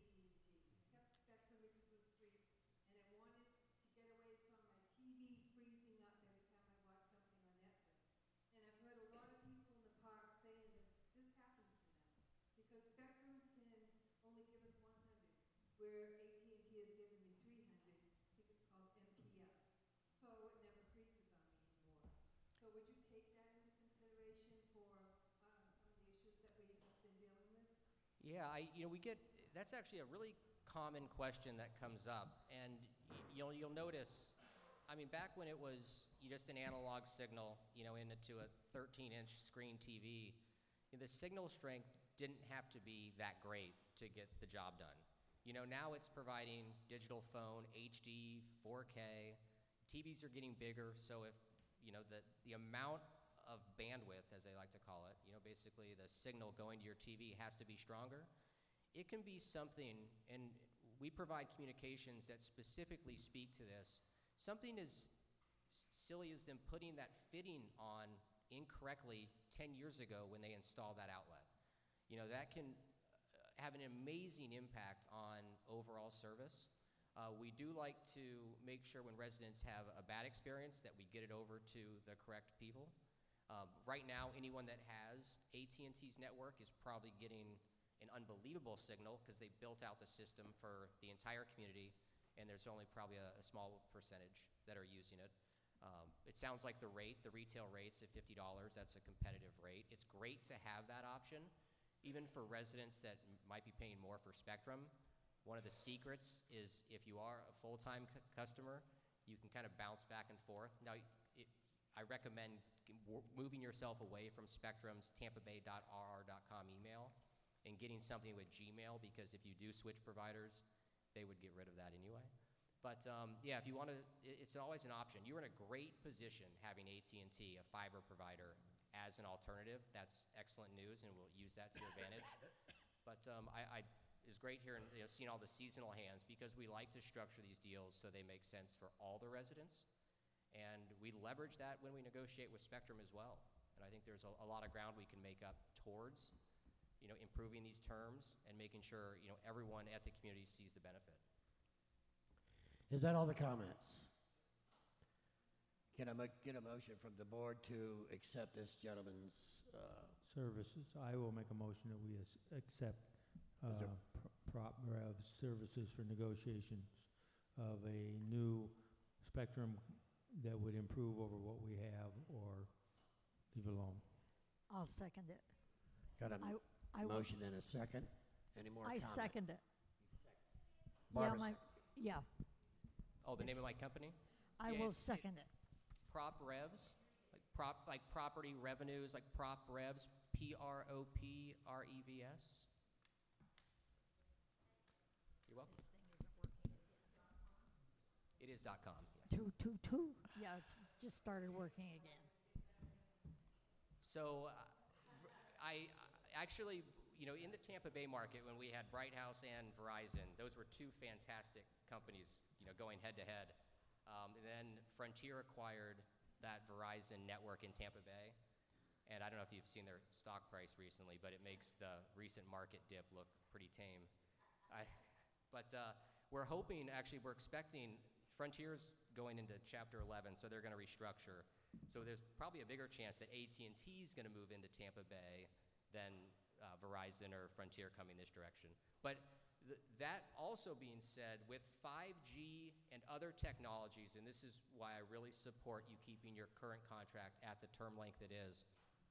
I kept Spectrum because it was free, and I wanted to get away from my TV freezing up every time I watch something on Netflix. And I've heard a lot of people in the park saying this happens to them, because Spectrum can only give us 100, where AT&T has given me 300. I think it's called MPS. So it never freezes on me anymore. So would you take that into consideration for some of the issues that we have been dealing with? Yeah, that's actually a really common question that comes up. And you'll notice, back when it was just an analog signal, into a 13-inch screen TV, the signal strength didn't have to be that great to get the job done. Now it's providing digital phone, HD, 4K. TVs are getting bigger, so if, the amount of bandwidth, as they like to call it, basically the signal going to your TV has to be stronger. It can be something, and we provide communications that specifically speak to this, something as silly as them putting that fitting on incorrectly 10 years ago when they installed that outlet. That can have an amazing impact on overall service. We do like to make sure when residents have a bad experience that we get it over to the correct people. Right now, anyone that has AT&T's network is probably getting an unbelievable signal because they built out the system for the entire community, and there's only probably a small percentage that are using it. It sounds like the retail rate's at $50. That's a competitive rate. It's great to have that option, even for residents that might be paying more for Spectrum. One of the secrets is if you are a full-time customer, you can kind of bounce back and forth. Now, I recommend moving yourself away from Spectrum's tampabay.rr.com email and getting something with Gmail, because if you do switch providers, they would get rid of that anyway. But if you want to, it's always an option. You're in a great position having AT&T, a fiber provider, as an alternative. That's excellent news, and we'll use that to your advantage. But it's great here and seeing all the seasonal hands, because we like to structure these deals so they make sense for all the residents. And we leverage that when we negotiate with Spectrum as well. And I think there's a lot of ground we can make up towards improving these terms and making sure everyone at the community sees the benefit. Is that all the comments? Can I get a motion from the board to accept this gentleman's Services, I will make a motion that we accept Is there- Prop Rev services for negotiations of a new Spectrum that would improve over what we have or leave it alone. I'll second it. Got a I will- motion and a second? Any more I comments? second it. Barbara, Yeah, Oh, the name of my company? I Yeah, will it's- second it. Prop Revs, like property revenues, like Prop Revs, PROPREVS. You're welcome. It is .com, yes. Two. Yeah, it's just started working again. So I actually, in the Tampa Bay market, when we had Bright House and Verizon, those were two fantastic companies, going head to head. And then Frontier acquired that Verizon network in Tampa Bay. And I don't know if you've seen their stock price recently, but it makes the recent market dip look pretty tame. But we're hoping, actually, we're expecting Frontier's going into Chapter 11, so they're going to restructure. So there's probably a bigger chance that AT&T is going to move into Tampa Bay than Verizon or Frontier coming this direction. But That also being said, with 5G and other technologies, and this is why I really support you keeping your current contract at the term length it is,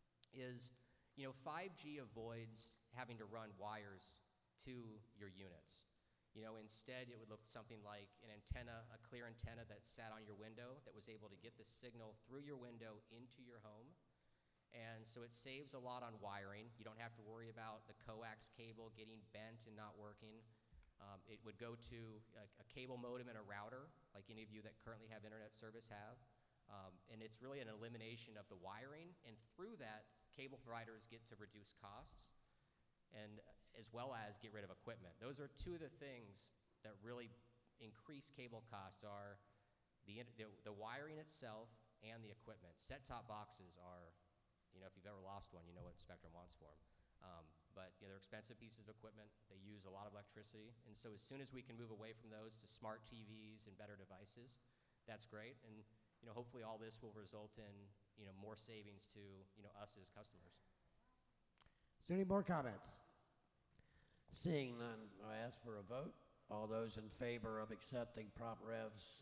5G avoids having to run wires to your units. Instead it would look something like an antenna, a clear antenna that sat on your window that was able to get the signal through your window into your home. And so it saves a lot on wiring. You don't have to worry about the coax cable getting bent and not working. It would go to a cable modem and a router, like any of you that currently have internet service have. And it's really an elimination of the wiring, and through that, cable providers get to reduce costs, and as well as get rid of equipment. Those are two of the things that really increase cable costs are the wiring itself and the equipment. Set-top boxes are, if you've ever lost one, you know what Spectrum wants for them. But they're expensive pieces of equipment. They use a lot of electricity. And so as soon as we can move away from those to smart TVs and better devices, that's great. And hopefully all this will result in more savings to us as customers. Is there any more comments? Seeing none, I ask for a vote. All those in favor of accepting prop revs.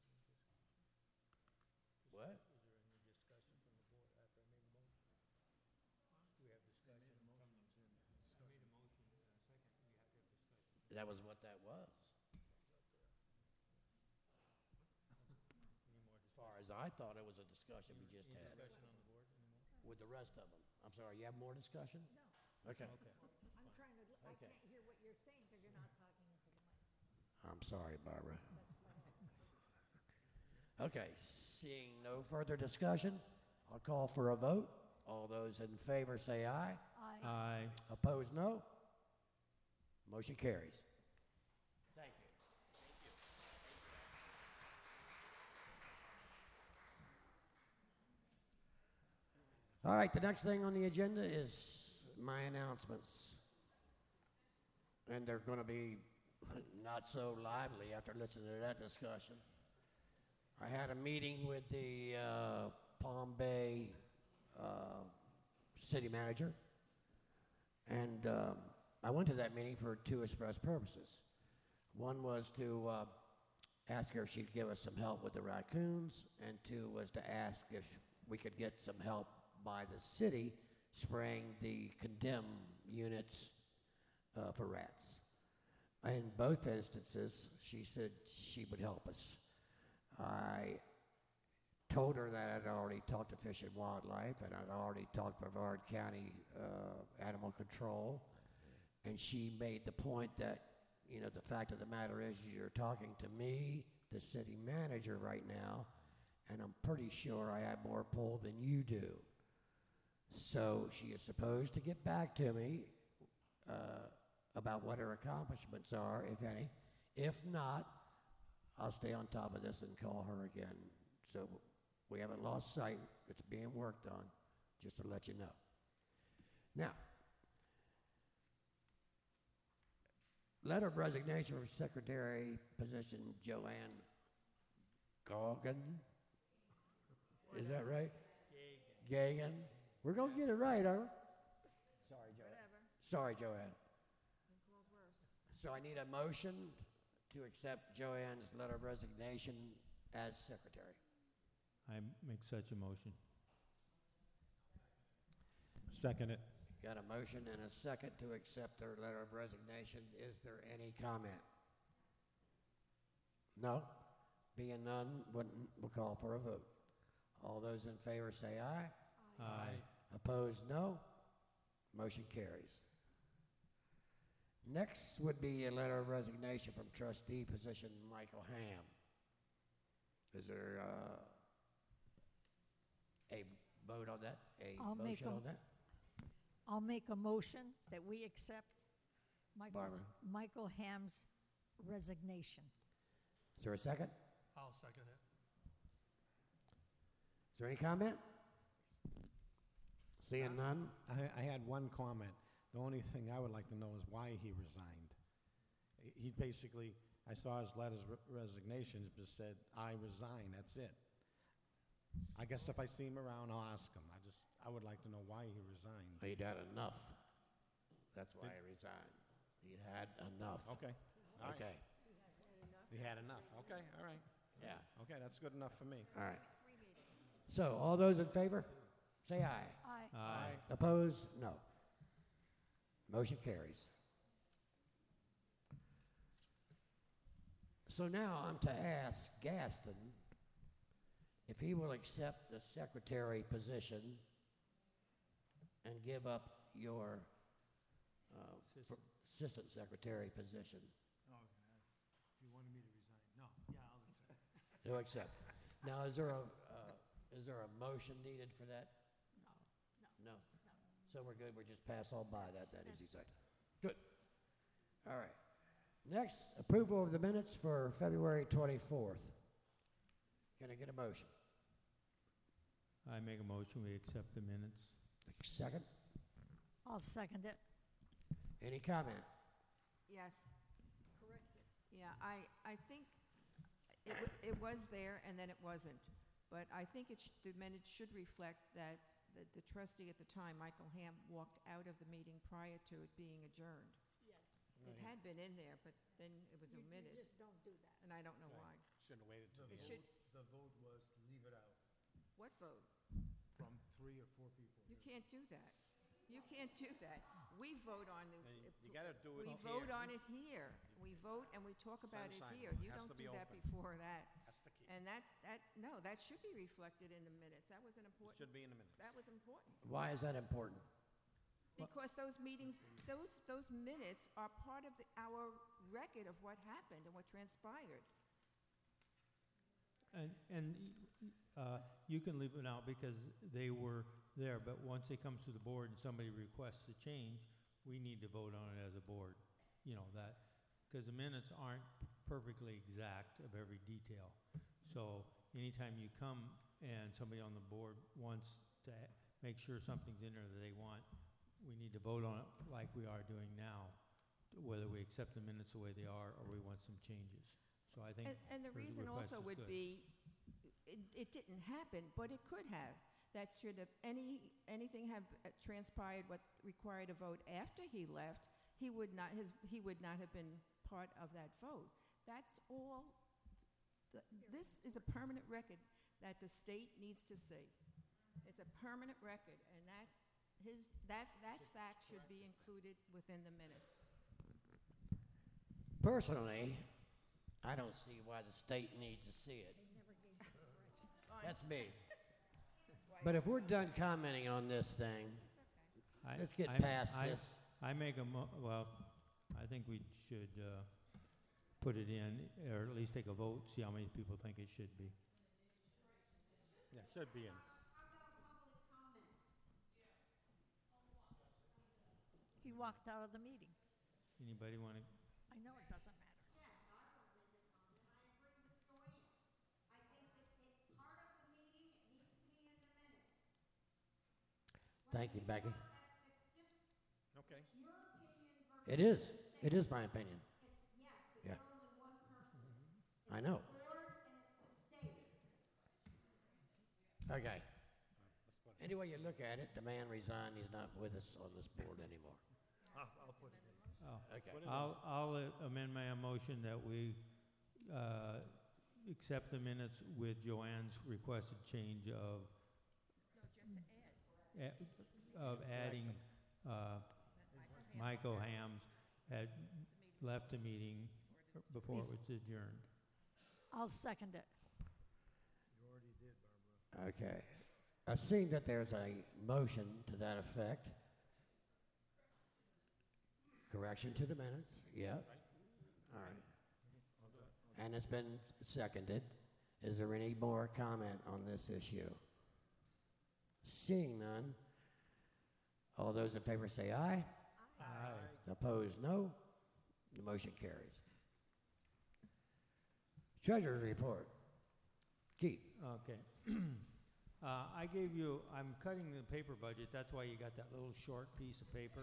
What? That was what that was. As far as I thought, it was a discussion we just had. With the rest of them. I'm sorry, you have more discussion? No. Okay. I'm trying to, I Okay. can't hear what you're saying because you're not talking into the mic. I'm sorry, Barbara. That's quite all right. Okay, seeing no further discussion, I'll call for a vote. All those in favor say aye. Aye. Aye. Opposed, no. Motion carries. Thank you. All right, the next thing on the agenda is my announcements. And they're going to be not so lively after listening to that discussion. I had a meeting with the Palm Bay city manager, and I went to that meeting for two express purposes. One was to ask her if she'd give us some help with the raccoons, and two was to ask if we could get some help by the city spraying the condemned units for rats. In both instances, she said she would help us. I told her that I'd already talked to Fish and Wildlife, and I'd already talked to Brevard County Animal Control, and she made the point that, the fact of the matter is you're talking to me, the city manager right now, and I'm pretty sure I have more pull than you do. So she is supposed to get back to me about what her accomplishments are, if any. If not, I'll stay on top of this and call her again. So we haven't lost sight. It's being worked on, just to let you know. Now, letter of resignation from secretary position Joanne Gogan. Is that right? Gagan. We're going to get it right, aren't we? Sorry, Joanne. Whatever. Sorry, Joanne. Been called worse. So I need a motion to accept Joanne's letter of resignation as secretary. I make such a motion. Second it. Got a motion and a second to accept her letter of resignation. Is there any comment? No? Being none, we'll call for a vote. All those in favor say aye. Aye. Opposed, no. Motion carries. Next would be a letter of resignation from trustee position Michael Ham. Is there a vote on that? I'll make Motion on that? I'll make a motion that we accept Barbara. Michael Ham's resignation. Is there a second? I'll second it. Is there any comment? Seeing none? I had one comment. The only thing I would like to know is why he resigned. He basically, I saw his letters resignations, just said, I resign, that's it. I guess if I see him around, I'll ask him. I would like to know why he resigned. He'd had enough. That's why he resigned. He'd had enough. Okay, all right. Okay, You had enough, okay, all right. yeah, Okay, that's good enough for me. all right. So, all those in favor, say aye. Aye. Aye. Opposed? No. Motion carries. So now I'm to ask Gaston if he will accept the secretary position and give up your assistant secretary position. Oh, if you wanted me to resign, no, yeah, I'll accept. You'll accept. Now, is there a motion needed for that? No. So we're good, we'll just pass all by that, as he said. Good. All right. Next, approval of the minutes for February 24th. Can I get a motion? I make a motion, we accept the minutes. Second? I'll second it. Any comment? Yes. Corrected. Yeah, I think it was there and then it wasn't. But I think the minutes should reflect that the trustee at the time, Michael Ham, walked out of the meeting prior to it being adjourned. Yes. It had been in there, but then it was omitted, You just don't do that. and I don't know why. Shouldn't have waited till It the should, The vote was to leave it out what vote? from 3 or 4 people. You can't do that. You can't do that. We vote on the. You gotta do it We here. vote on it here. We vote and we talk about it Sunshine here. law. You Has don't to be do that open. before that. That's the key. And no, that should be reflected in the minutes. That was an important. Should be in the minutes. That was important. Why is that important? Because those meetings, those minutes are part of our record of what happened and what transpired. And you can leave it out because they were there, but once it comes to the board and somebody requests a change, we need to vote on it as a board. You know, that, because the minutes aren't perfectly exact of every detail. So anytime you come and somebody on the board wants to make sure something's in there that they want, we need to vote on it like we are doing now, whether we accept the minutes the way they are or we want some changes. So I think. And the reason request also is would good. be, it didn't happen, but it could have. That should have, anything have transpired what required a vote after he left, he would not have been part of that vote. That's all, this is a permanent record that the state needs to see. It's a permanent record, and that fact should be included within the minutes. Personally, I don't see why the state needs to see it. That's me. But if we're done commenting on this thing, let's get past this. I make well, I think we should put it in, or at least take a vote, see how many people think it should be. Yeah, should be in. He walked out of the meeting. Anybody want to? I know it doesn't matter. Thank you, Becky. Okay. It is. It is my opinion. Yeah. I know. Okay. Any way you look at it, the man resigned. He's not with us on this board anymore. I'll put it in. Oh. Okay. I'll amend my motion that we accept the minutes with Joanne's requested change of adding Michael Hams had left the meeting before it was adjourned. I'll second it. You already did, Barbara. Okay. Seeing that there's a motion to that effect. Correction to the minutes. Yep. All right. And it's been seconded. Is there any more comment on this issue? Seeing none, all those in favor say aye. Aye. Opposed, no. The motion carries. Treasurer's report. Keith. Okay. I gave you, I'm cutting the paper budget, that's why you got that little short piece of paper.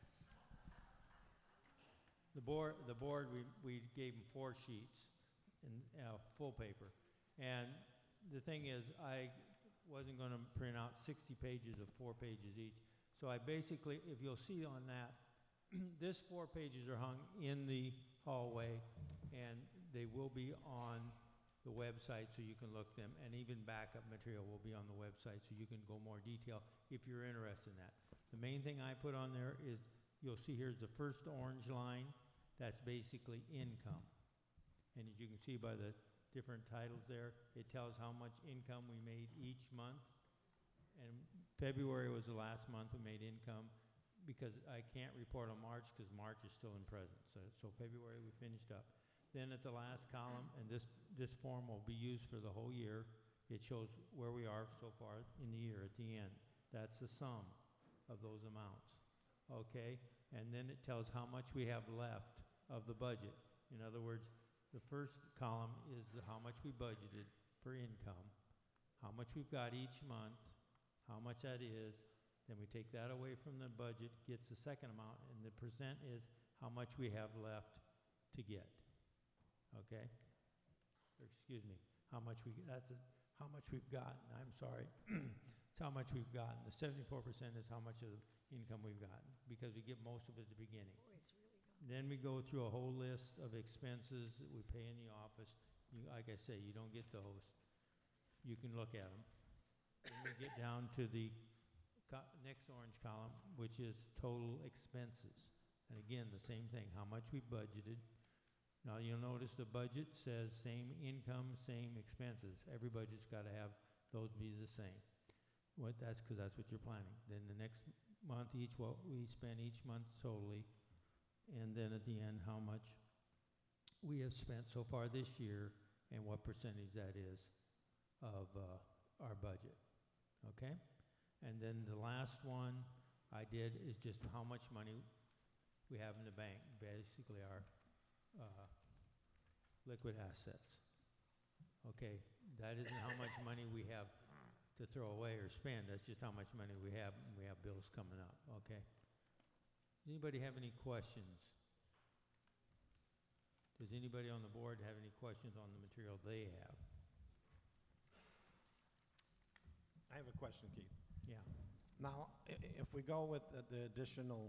The board, we gave them 4 sheets in full paper. And the thing is, I wasn't going to print out 60 pages of 4 pages each. So I basically, if you'll see on that, This 4 pages are hung in the hallway, and they will be on the website so you can look them, and even backup material will be on the website so you can go more detail if you're interested in that. The main thing I put on there is, you'll see here's the first orange line, that's basically income. And as you can see by the different titles there, it tells how much income we made each month. And February was the last month we made income, because I can't report on March because March is still in present. So February we finished up. Then at the last column, and this form will be used for the whole year, it shows where we are so far in the year at the end. That's the sum of those amounts, okay? And then it tells how much we have left of the budget. In other words, the first column is how much we budgeted for income, how much we've got each month, how much that is. Then we take that away from the budget, gets the second amount, and the percent is how much we have left to get. Okay? Or excuse me, how much how much we've gotten. I'm sorry. It's how much we've gotten. The 74% is how much of the income we've gotten, because we get most of it at the beginning. Then we go through a whole list of expenses that we pay in the office. Like I say, you don't get those. You can look at them. Then we get down to the next orange column, which is total expenses. And again, the same thing, how much we budgeted. Now you'll notice the budget says same income, same expenses. Every budget's got to have those be the same. That's because that's what you're planning. Then the next month, what we spend each month totally, and then at the end, how much we have spent so far this year and what percentage that is of our budget. Okay? And then the last one I did is just how much money we have in the bank, basically our liquid assets. Okay, that isn't how much money we have to throw away or spend, that's just how much money we have, and we have bills coming up, okay? Does anybody have any questions? Does anybody on the board have any questions on the material they have? I have a question, Keith. Yeah. Now, if we go with the additional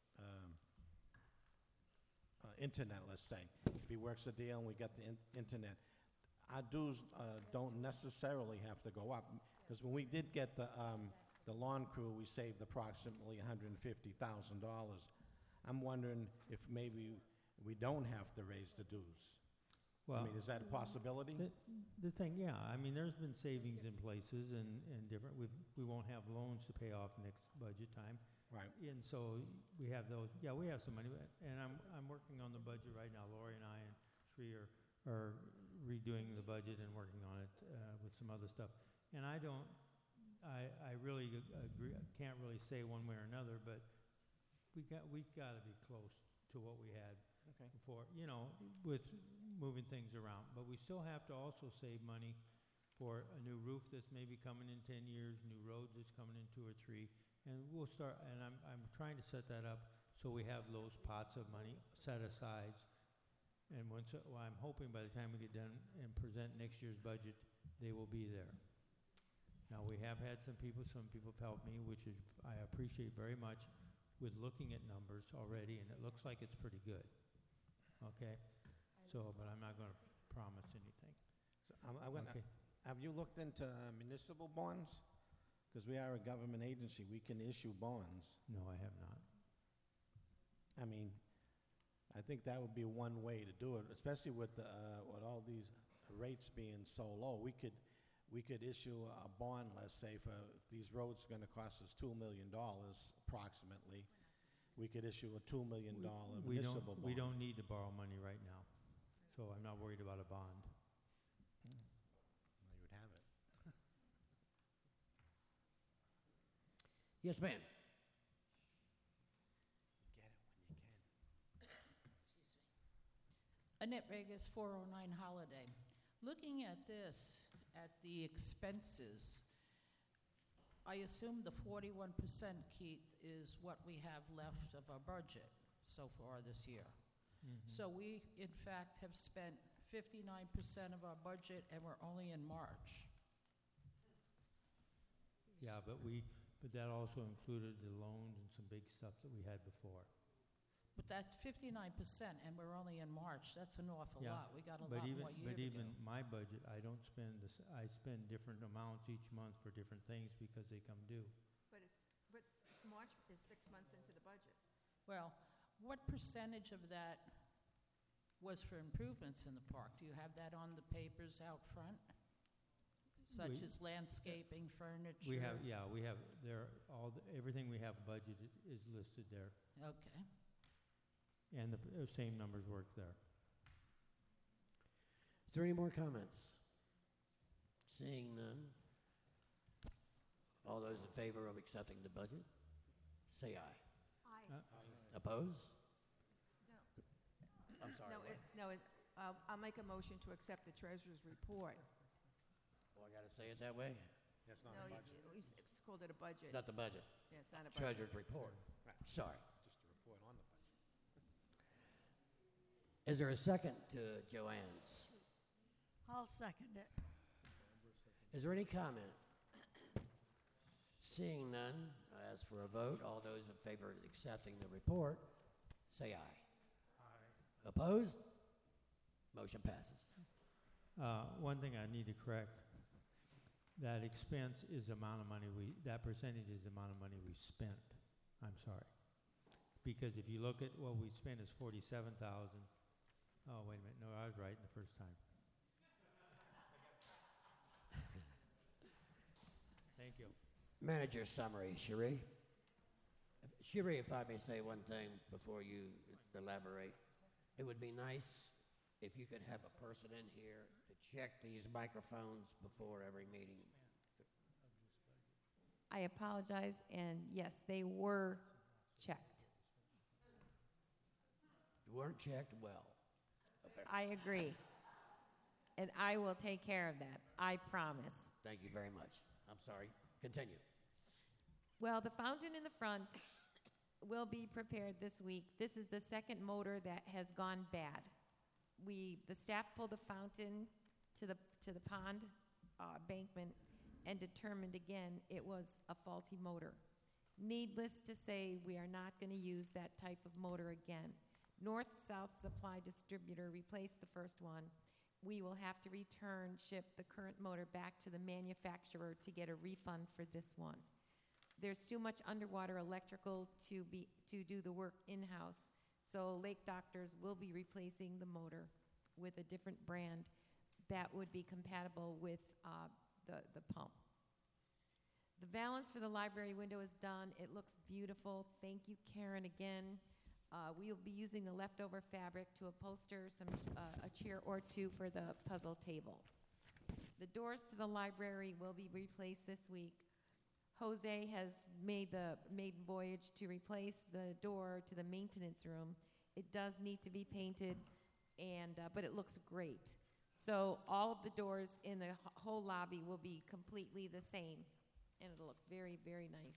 internet, let's say, if he works a deal and we get the internet, our dues don't necessarily have to go up, because when we did get the lawn crew, we saved approximately $150,000. I'm wondering if maybe we don't have to raise the dues. Well, I mean, is that a possibility? The thing, yeah, I mean, there's been savings in places and different, we won't have loans to pay off next budget time. Right. And so we have those, yeah, we have some money, and I'm working on the budget right now. Lori and I and Sri are redoing the budget and working on it with some other stuff. And I really agree, can't really say one way or another, but we've got to be close to what we had before, you know, with moving things around. But we still have to also save money for a new roof that's maybe coming in 10 years, new roads that's coming in 2 or 3. And we'll start, and I'm trying to set that up so we have those pots of money set aside. And I'm hoping by the time we get done and present next year's budget, they will be there. Now, we have had some people have helped me, which is, I appreciate very much, with looking at numbers already, and it looks like it's pretty good. Okay? So, but I'm not going to promise anything. So have you looked into municipal bonds? Because we are a government agency, we can issue bonds. No, I have not. I mean, I think that would be one way to do it, especially with all these rates being so low. We could issue a bond, let's say, for if these roads are going to cost us $2 million approximately. We could issue a $2 million municipal bond. We don't need to borrow money right now, so I'm not worried about a bond. Well, you would have it. Yes, ma'am. Get it when you can. Annette Vegas, 409 Holiday. Looking at this, at the expenses, I assume the 41%, Keith, is what we have left of our budget so far this year. Mm-hmm. So we, in fact, have spent 59% of our budget, and we're only in March. Yeah, but that also included the loans and some big stuff that we had before. But that's 59%, and we're only in March. That's an awful Yeah, lot. We got a but lot even, more year but to even go. my budget, I don't spend this, I spend different amounts each month for different things because they come due. But March is 6 months into the budget. Well, what percentage of that was for improvements in the park? Do you have that on the papers out front? Such We- as landscaping, furniture? We have, yeah, we have, there, everything we have budgeted is listed there, Okay. and the same numbers work there. Is there any more comments? Seeing none. All those in favor of accepting the budget, say aye. Aye. Opposed? No. I'm sorry, what? I'll make a motion to accept the treasurer's report. Oh, I gotta say it that way? That's No, it's called it a budget. It's not the budget. Yeah, it's not a budget. Treasurer's report. Sorry. Just a report on the budget. Is there a second to Joanne's? I'll second it. Is there any comment? Seeing none, I ask for a vote. All those in favor of accepting the report, say aye. Aye. Opposed? Motion passes. One thing I need to correct, that expense is the amount of money that percentage is the amount of money we spent. I'm sorry. Because if you look at what we spent is 47,000. Oh, wait a minute, no, I was right the first time. Thank you. Manager summary, Cherie. Cherie, if I may say one thing before you elaborate, it would be nice if you could have a person in here to check these microphones before every meeting. I apologize, and yes, they were checked. Weren't checked well. I agree. And I will take care of that, I promise. Thank you very much. I'm sorry. Continue. Well, the fountain in the front will be prepared this week. This is the second motor that has gone bad. The staff pulled the fountain to the pond bankment and determined again it was a faulty motor. Needless to say, we are not going to use that type of motor again. North-South Supply Distributor replaced the first one. We will have to ship the current motor back to the manufacturer to get a refund for this one. There's too much underwater electrical to do the work in-house, so Lake Doctors will be replacing the motor with a different brand that would be compatible with the pump. The valance for the library window is done. It looks beautiful. Thank you, Karen, again. We will be using the leftover fabric to upholster a chair or two for the puzzle table. The doors to the library will be replaced this week. Jose has made the maiden voyage to replace the door to the maintenance room. It does need to be painted, but it looks great. So all of the doors in the whole lobby will be completely the same, and it'll look very, very nice.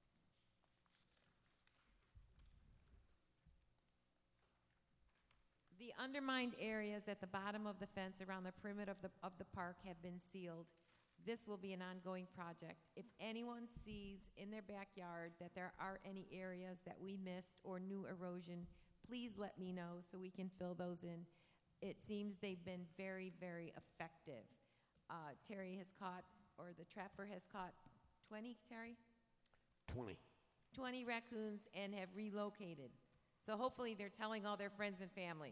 The undermined areas at the bottom of the fence around the perimeter of the park have been sealed. This will be an ongoing project. If anyone sees in their backyard that there are any areas that we missed or new erosion, please let me know so we can fill those in. It seems they've been very, very effective. Terry has caught, or the trapper has caught 20, Terry? 20. 20 raccoons and have relocated. So hopefully they're telling all their friends and family.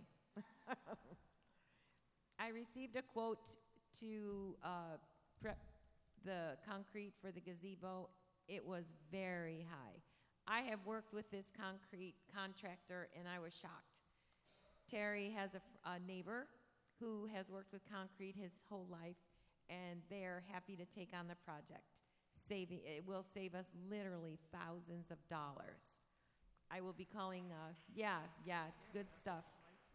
I received a quote to prep the concrete for the gazebo. It was very high. I have worked with this concrete contractor and I was shocked. Terry has a neighbor who has worked with concrete his whole life, and they're happy to take on the project. It will save us literally thousands of dollars. I will be calling, it's good stuff.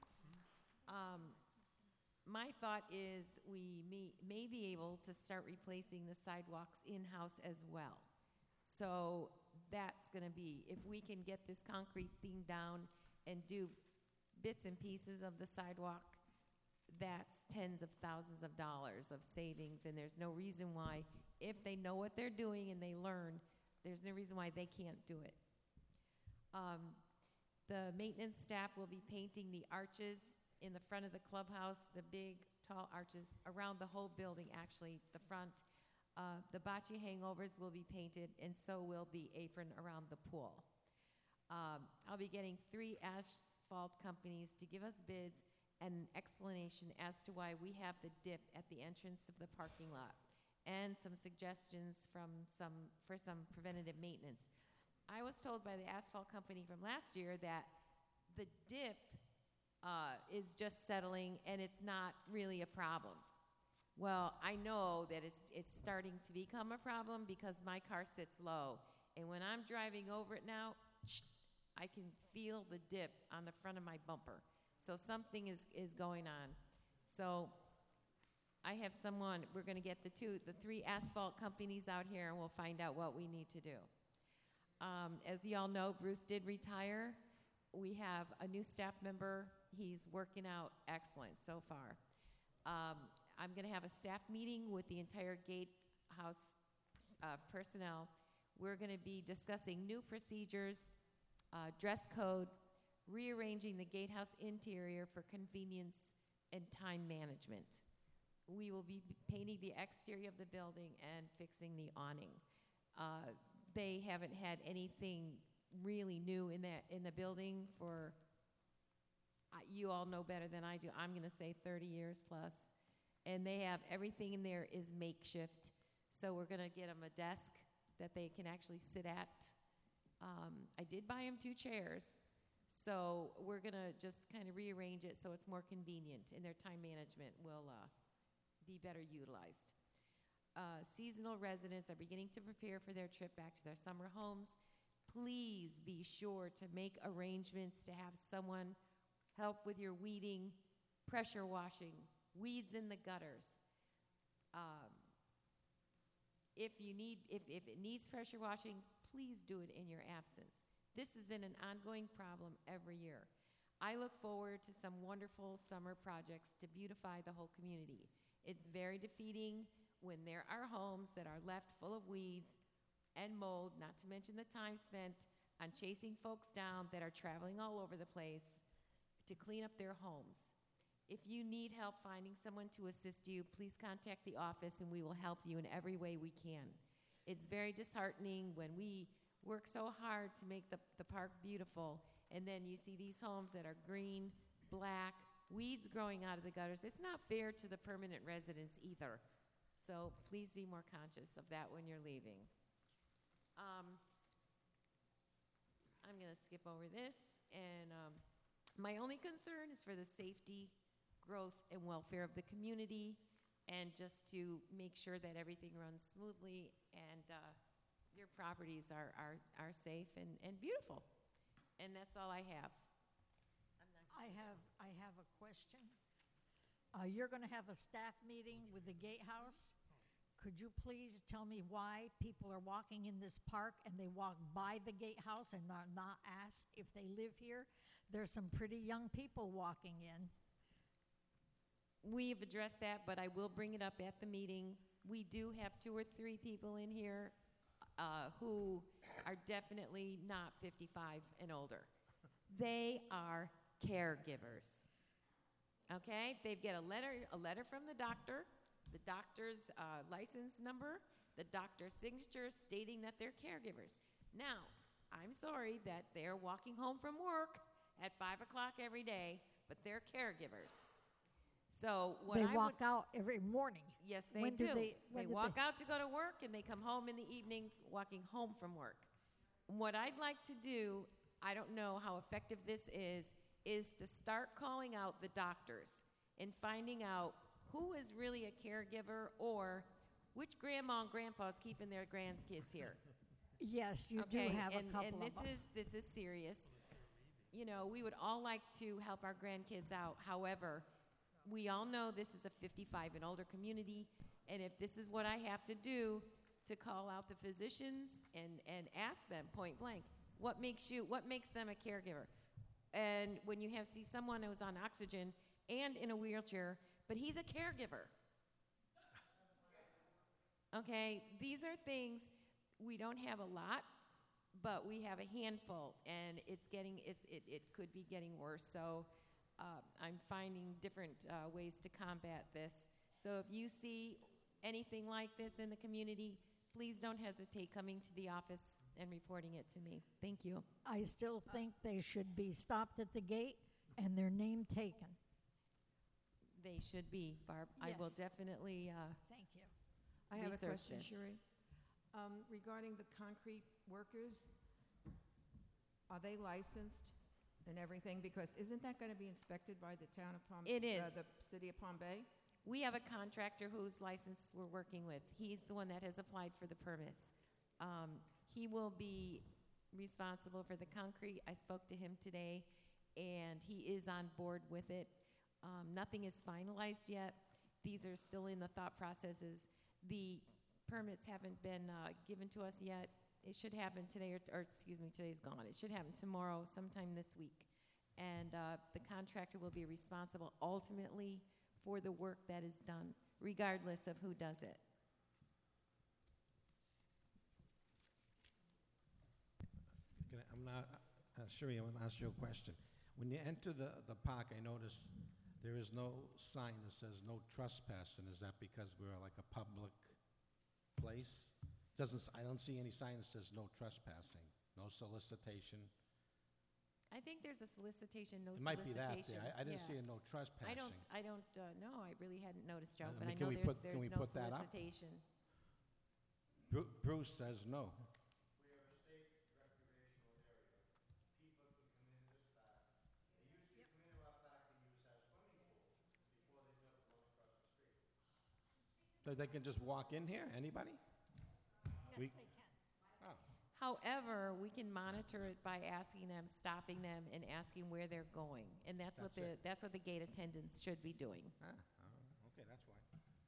My thought is we may be able to start replacing the sidewalks in-house as well. So that's going to be, if we can get this concrete thing down and do bits and pieces of the sidewalk, that's tens of thousands of dollars of savings, and there's no reason why, if they know what they're doing and they learn, there's no reason why they can't do it. The maintenance staff will be painting the arches in the front of the clubhouse, the big, tall arches around the whole building, actually, the front. The bocce hangovers will be painted, and so will the apron around the pool. I'll be getting 3 asphalt companies to give us bids and an explanation as to why we have the dip at the entrance of the parking lot, and some suggestions for some preventative maintenance. I was told by the asphalt company from last year that the dip is just settling and it's not really a problem. Well, I know that it's starting to become a problem because my car sits low, and when I'm driving over it now, I can feel the dip on the front of my bumper. So something is going on. So I have someone, we're going to get the 3 asphalt companies out here, and we'll find out what we need to do. As you all know, Bruce did retire. We have a new staff member. He's working out excellent so far. I'm going to have a staff meeting with the entire gatehouse personnel. We're going to be discussing new procedures, dress code, rearranging the gatehouse interior for convenience and time management. We will be painting the exterior of the building and fixing the awning. They haven't had anything really new in the building for, you all know better than I do, I'm going to say 30 years plus. And they have everything in there is makeshift. So we're going to get them a desk that they can actually sit at. I did buy them 2 chairs. So we're going to just kind of rearrange it so it's more convenient, and their time management will be better utilized. Seasonal residents are beginning to prepare for their trip back to their summer homes. Please be sure to make arrangements to have someone help with your weeding, pressure washing, weeds in the gutters. If it needs pressure washing, please do it in your absence. This has been an ongoing problem every year. I look forward to some wonderful summer projects to beautify the whole community. It's very defeating when there are homes that are left full of weeds and mold, not to mention the time spent on chasing folks down that are traveling all over the place to clean up their homes. If you need help finding someone to assist you, please contact the office and we will help you in every way we can. It's very disheartening when we work so hard to make the park beautiful, and then you see these homes that are green, black, weeds growing out of the gutters. It's not fair to the permanent residents either. So please be more conscious of that when you're leaving. I'm going to skip over this, and my only concern is for the safety, growth, and welfare of the community, and just to make sure that everything runs smoothly and your properties are safe and beautiful. And that's all I have. I have a question. You're going to have a staff meeting with the Gatehouse. Could you please tell me why people are walking in this park and they walk by the Gatehouse and are not asked if they live here? There's some pretty young people walking in. We've addressed that, but I will bring it up at the meeting. We do have 2 or 3 people in here who are definitely not 55 and older. They are caregivers. Okay? They get a letter from the doctor's license number, the doctor's signature stating that they're caregivers. Now, I'm sorry that they're walking home from work at 5 o'clock every day, but they're caregivers. So they walk out every morning. Yes, they When do. They walk out to go to work, and they come home in the evening walking home from work. What I'd like to do, I don't know how effective this is to start calling out the doctors and finding out who is really a caregiver or which grandma and grandpa is keeping their grandkids here. Yes, you do have a couple of them. This is serious. You know, we would all like to help our grandkids out. However, we all know this is a 55 and older community, and if this is what I have to do to call out the physicians and ask them point blank, what makes them a caregiver? And when you see someone who's on oxygen and in a wheelchair, but he's a caregiver. Okay, these are things, we don't have a lot, but we have a handful, and it could be getting worse. So I'm finding different ways to combat this. So if you see anything like this in the community, please don't hesitate coming to the office and reporting it to me. Thank you. I still think they should be stopped at the gate and their name taken. They should be, Barb. I will Yes. definitely Thank you. I have a research question, this. Sheree. Regarding the concrete workers, are they licensed and everything? Because isn't that going to be inspected by the town of Palm? It is. The city of Palm Bay? We have a contractor whose license we're working with. He's the one that has applied for the permits. He will be responsible for the concrete. I spoke to him today, and he is on board with it. Nothing is finalized yet. These are still in the thought processes. The permits haven't been given to us yet. It should happen today, or excuse me, today's gone. It should happen tomorrow, sometime this week. And the contractor will be responsible ultimately for the work that is done, regardless of who does it. I'm not, Sheree, I want to ask you a question. When you enter the park, I notice there is no sign that says no trespassing. Is that because we're like a public place? I don't see any sign that says no trespassing, no solicitation. I think there's a solicitation, no It might be that solicitation. there. I didn't Yeah. see a no trespassing. I don't know. I really hadn't noticed, Joe, I but mean, I can know we there's put- can we no put that up? solicitation. Bruce says no. So they can just walk in here, anybody? Yes, they can. Oh. However, we can monitor it by asking them, stopping them, and asking where they're going. And that's what the gate attendants should be doing. Okay, that's why.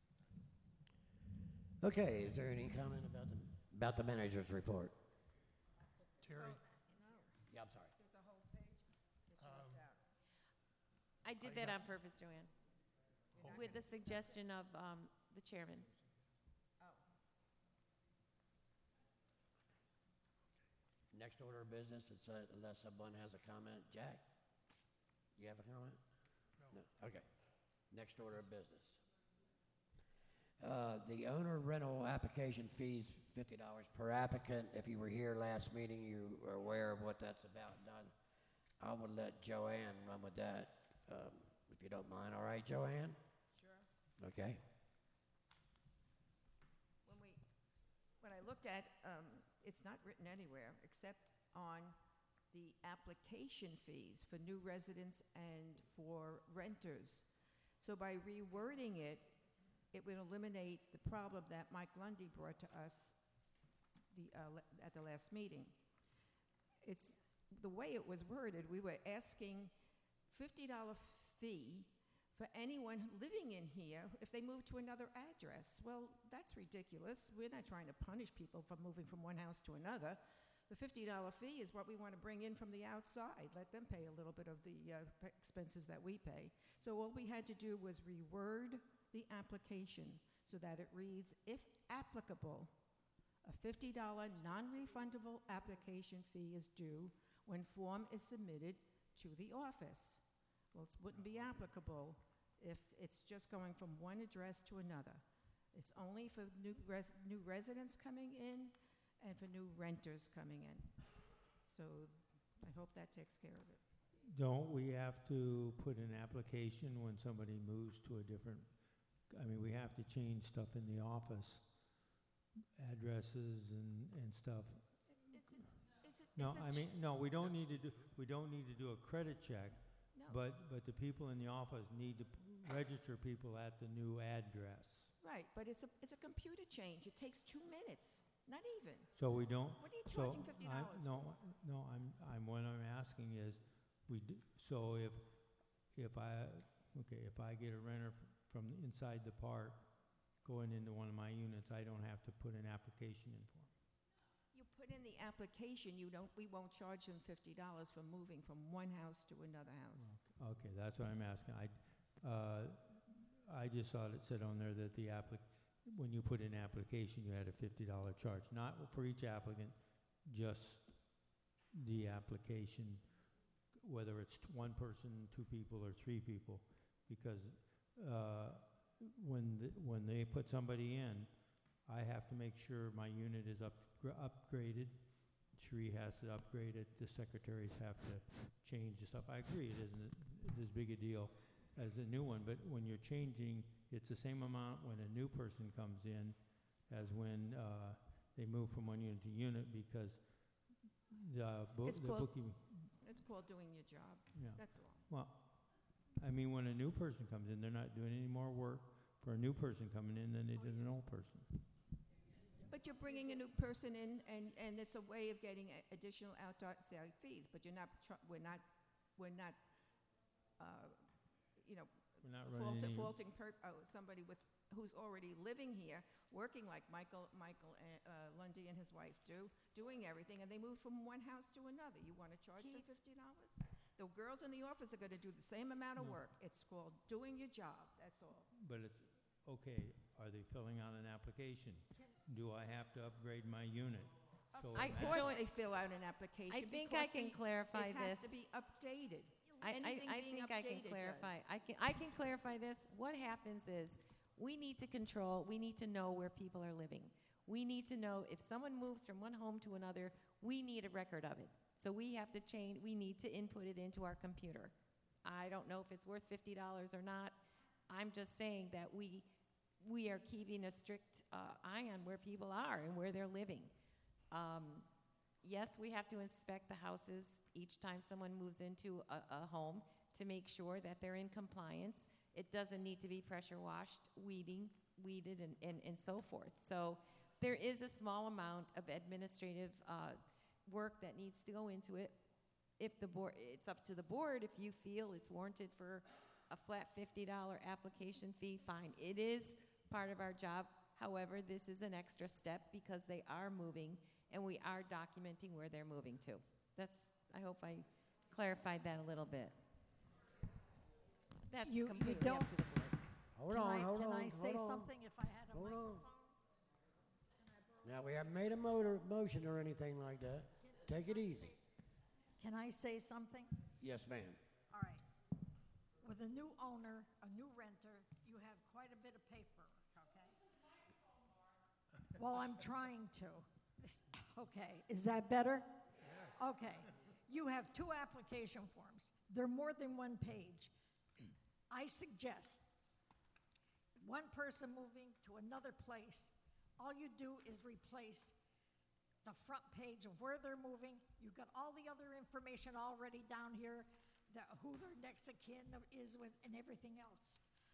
Okay, is there any comment about the manager's report? Terry? Yeah, I'm sorry. There's a whole page that you left out. I did that on purpose, Joanne, with the suggestion of the chairman. Next order of business, unless someone has a comment. Jack, you have a comment? No. Okay. Next order of business. The owner rental application fees, $50 per applicant. If you were here last meeting, you are aware of what that's about. I would let Joanne run with that, if you don't mind. All right, Joanne? Sure. Okay. When I looked at, it's not written anywhere except on the application fees for new residents and for renters. So by rewording it, it would eliminate the problem that Mike Lundy brought to us at the last meeting. It's the way it was worded. We were asking $50 fee for anyone living in here if they move to another address. Well, that's ridiculous. We're not trying to punish people for moving from one house to another. The $50 fee is what we want to bring in from the outside. Let them pay a little bit of the expenses that we pay. So all we had to do was reword the application so that it reads, if applicable, a $50 non-refundable application fee is due when form is submitted to the office. Well, it wouldn't be applicable if it's just going from one address to another. It's only for new residents coming in and for new renters coming in. So I hope that takes care of it. Don't we have to put an application when somebody moves to a different, I mean, we have to change stuff in the office, addresses and stuff. No, I mean, no, we don't need to do a credit check, No. but the people in the office need to register people at the new address. Right, but it's a computer change. It takes 2 minutes, not even. So we don't. What are you charging $50 for? No, what I'm asking is, so if I get a renter from inside the park going into one of my units, I don't have to put an application in for 'em. You put in the application, we won't charge them $50 for moving from one house to another house. Okay, that's what I'm asking. I just thought it said on there that when you put in application, you had a $50 charge, not for each applicant, just the application, whether it's one person, two people, or three people, because when they put somebody in, I have to make sure my unit is upgraded. Sheree has to upgrade it, the secretaries have to change the stuff. I agree, it isn't as big a deal as a new one, but when you're changing, it's the same amount when a new person comes in as when they move from one unit to unit, because the booking. It's called doing your job. Yeah. That's all. Well, I mean, when a new person comes in, they're not doing any more work for a new person coming in than they did an old person. But you're bringing a new person in, and it's a way of getting additional outside fees, but you're not, we're not, you know, We're not running any. faulting somebody who's already living here, working like Michael Lundy and his wife do, doing everything, and they move from one house to another. You want to charge them $50? The girls in the office are going to do the same amount of work. It's called doing your job, that's all. But it's, okay, are they filling out an application? Do I have to upgrade my unit? So Of course they fill out an application. I think I can clarify It this. has to be updated. I Anything being think I can updated clarify. does. I can clarify this. What happens is, we need to control, we need to know where people are living. We need to know if someone moves from one home to another, we need a record of it. So we have to change, we need to input it into our computer. I don't know if it's worth $50 or not. I'm just saying that we are keeping a strict eye on where people are and where they're living. Yes, we have to inspect the houses each time someone moves into a home to make sure that they're in compliance. It doesn't need to be pressure washed, weeded, and so forth. So there is a small amount of administrative work that needs to go into it. If the board, it's up to the board. If you feel it's warranted for a flat $50 application fee, fine. It is part of our job. However, this is an extra step because they are moving, and we are documenting where they're moving to. I hope I clarified that a little bit. That's You completely don't- up to the board. Hold on, hold on, Can I say hold on. something if I had a Hold on. microphone? Now, we haven't made a motion or anything like that. Take it easy. Can I say something? Yes, ma'am. All right. With a new owner, a new renter, you have quite a bit of paperwork, okay? Well, I'm trying to. Okay, is that better? Yes. Okay. You have 2 application forms. They're more than 1 page. I suggest one person moving to another place, all you do is replace the front page of where they're moving. You've got all the other information already down here, who their next of kin is with, and everything else.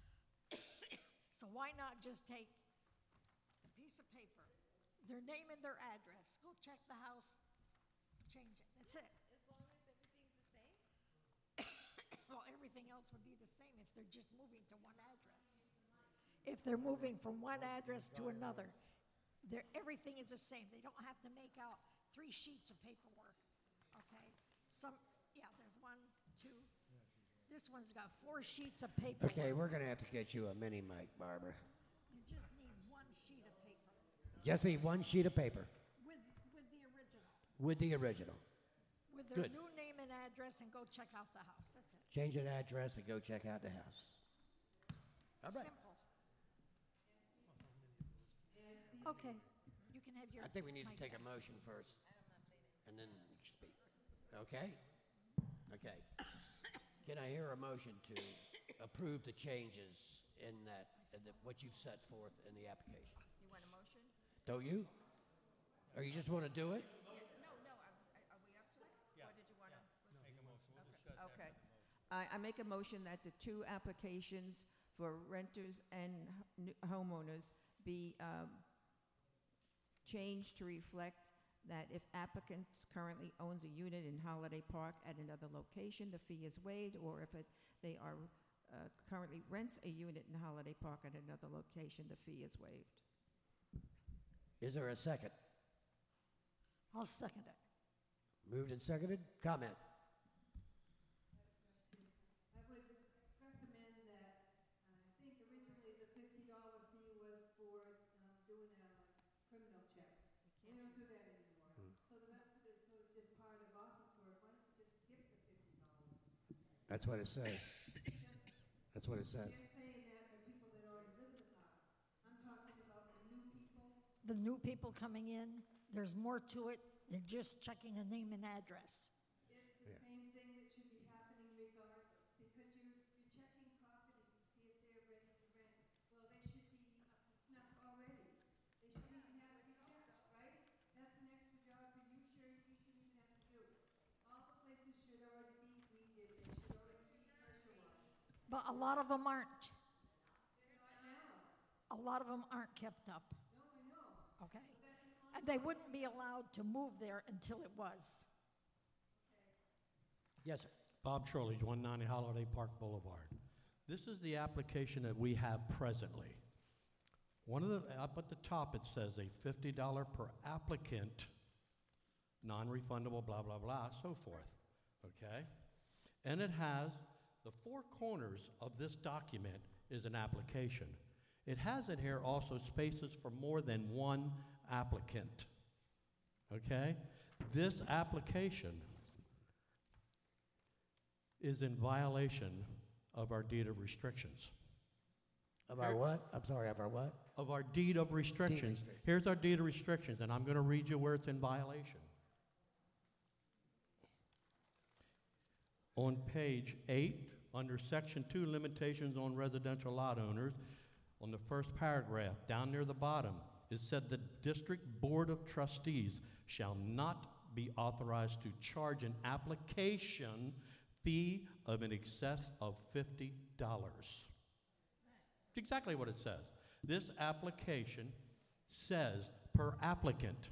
So why not just take the piece of paper, their name and their address, go check the house, change it. That's it. As long as everything's the same? Well, everything else would be the same if they're just moving to one address. If they're moving from one address to another, everything is the same. They don't have to make out 3 sheets of paperwork, okay? There's 1, 2. This one's got 4 sheets of paper. Okay, we're going to have to get you a mini mic, Barbara. You just need 1 sheet of paper Just need 1 sheet of paper with the original. with the original. With their Good. new name and address, and go check out the house. That's it. Change that address and go check out the house. All right. Simple. Okay, you can have your. I think we need to mic take a back. motion first, and then speak. Okay? Okay. Can I hear a motion to approve the changes in what you've set forth in the application? You want a motion? Don't you? Or you just want to do it? No, are we up to it? Yeah. Or did you want to? Make a motion, we'll Okay. discuss Okay. I make a motion that the 2 applications for renters and homeowners be changed to reflect that if applicant currently owns a unit in Holiday Park at another location, the fee is waived, or if they are currently rents a unit in Holiday Park at another location, the fee is waived. Is there a second? I'll second it. Moved and seconded? Comment. I would recommend that, I think originally the $50 fee was for doing a criminal check. They don't do that anymore. So the rest of it is sort of just part of our That's what it says. That's what it says. They're saying that for people that already live in the park. I'm talking about the new people. The new people coming in, there's more to it than just checking a name and address. It's the same thing that should be happening regardless, because you're checking properties to see if they're ready to rent. Well, they should be up to snuff already. They shouldn't even have to be checked, right? That's an extra job for you, Sherry, you shouldn't even have to do. All the places should already be weeded, they should already be pressure washed. But a lot of them aren't. They're not now. A lot of them aren't kept up, No, I know. okay? And they wouldn't be allowed to move there until it was. Yes, sir. Bob Shirley's 190 Holiday Park Boulevard. This is the application that we have presently. One of the, up at the top, it says a $50 per applicant, non-refundable, blah, blah, blah, so forth, okay? And it has, the four corners of this document is an application. It has in here also spaces for more than one applicant, okay? This application is in violation of our deed of restrictions. Of our what? I'm sorry, of our what? Of our deed of restrictions. restrictions. Here's our deed of restrictions, and I'm going to read you where it's in violation. On page 8, under section 2, limitations on residential lot owners, on the first paragraph, down near the bottom, it said the district board of trustees shall not be authorized to charge an application fee of in excess of $50. It's exactly what it says. This application says per applicant.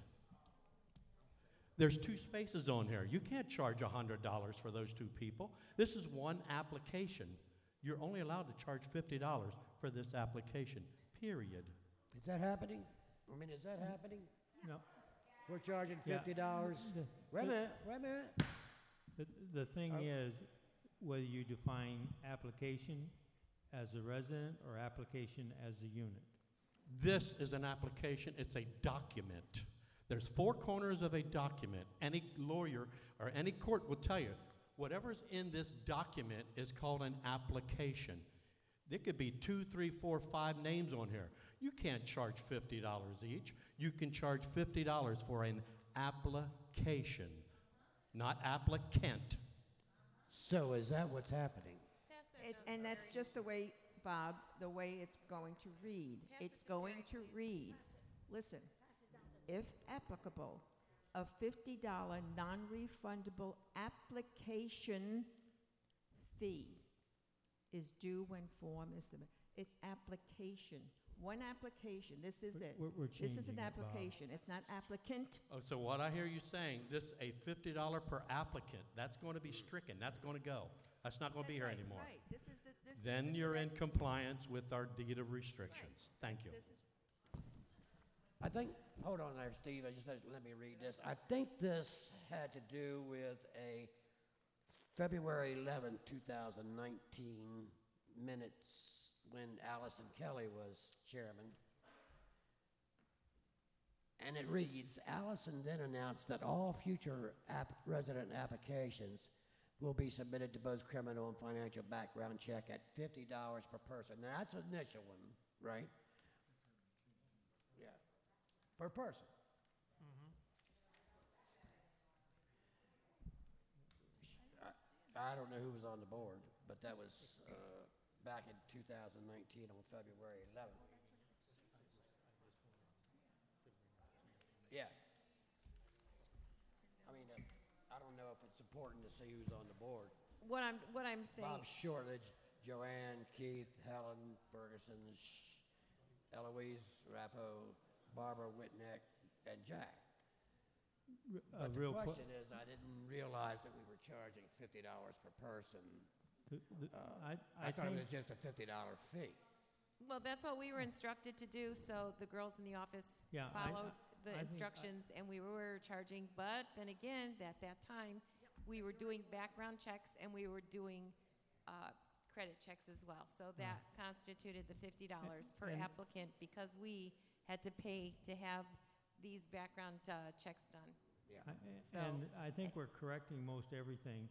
There's 2 spaces on here. You can't charge $100 for those 2 people. This is one application. You're only allowed to charge $50 for this application, period. Is that happening? I mean, is that happening? No. We're charging Yeah. $50? Wait a minute, wait a minute. The thing Oh. is, whether you define application as a resident or application as a unit. This is an application. It's a document. There's 4 corners of a document. Any lawyer or any court will tell you, whatever's in this document is called an application. There could be 2, 3, 4, 5 names on here. You can't charge $50 each. You can charge $50 for an application, not applicant. So is that what's happening? And that's just the way, Bob, the way it's going to read. It's going to read, listen, if applicable, a $50 non-refundable application fee is due when form is submitted. It's application. One application. This is it. We're This is changing an it, Bob. application. It's not applicant. Oh, so what I hear you saying, this a $50 per applicant, that's going to be stricken. That's going to go. That's not going to be here That's right, anymore. Right. This is the. This Then is the you're in correct- compliance with our deed of restrictions. Thank you. This is I think, hold on there, Steve, let me read this. I think this had to do with a February 11, 2019 minutes when Allison Kelly was chairman. And it reads, Allison then announced that all future resident applications will be submitted to both criminal and financial background check at $50 per person. Now, that's an initial one, right? Yeah, per person. I don't know who was on the board, but that was back in 2019 on February 11th. Yeah. I mean, I don't know if it's important to see who's on the board. what I'm saying. Bob Shortledge, Joanne, Keith, Helen, Ferguson, Eloise Rappo, Barbara Whitneck, and Jack. But the question is, I didn't realize that we were charging $50 per person. I thought it was just a $50 fee. Well, that's what we were instructed to do, so the girls in the office Yeah, followed the I think instructions, and we were charging. But then again, at that time, we were doing background checks and we were doing credit checks as well. So that constituted the $50 per And- applicant because we had to pay to have these background checks done. Yeah. So- And I think we're correcting most everything.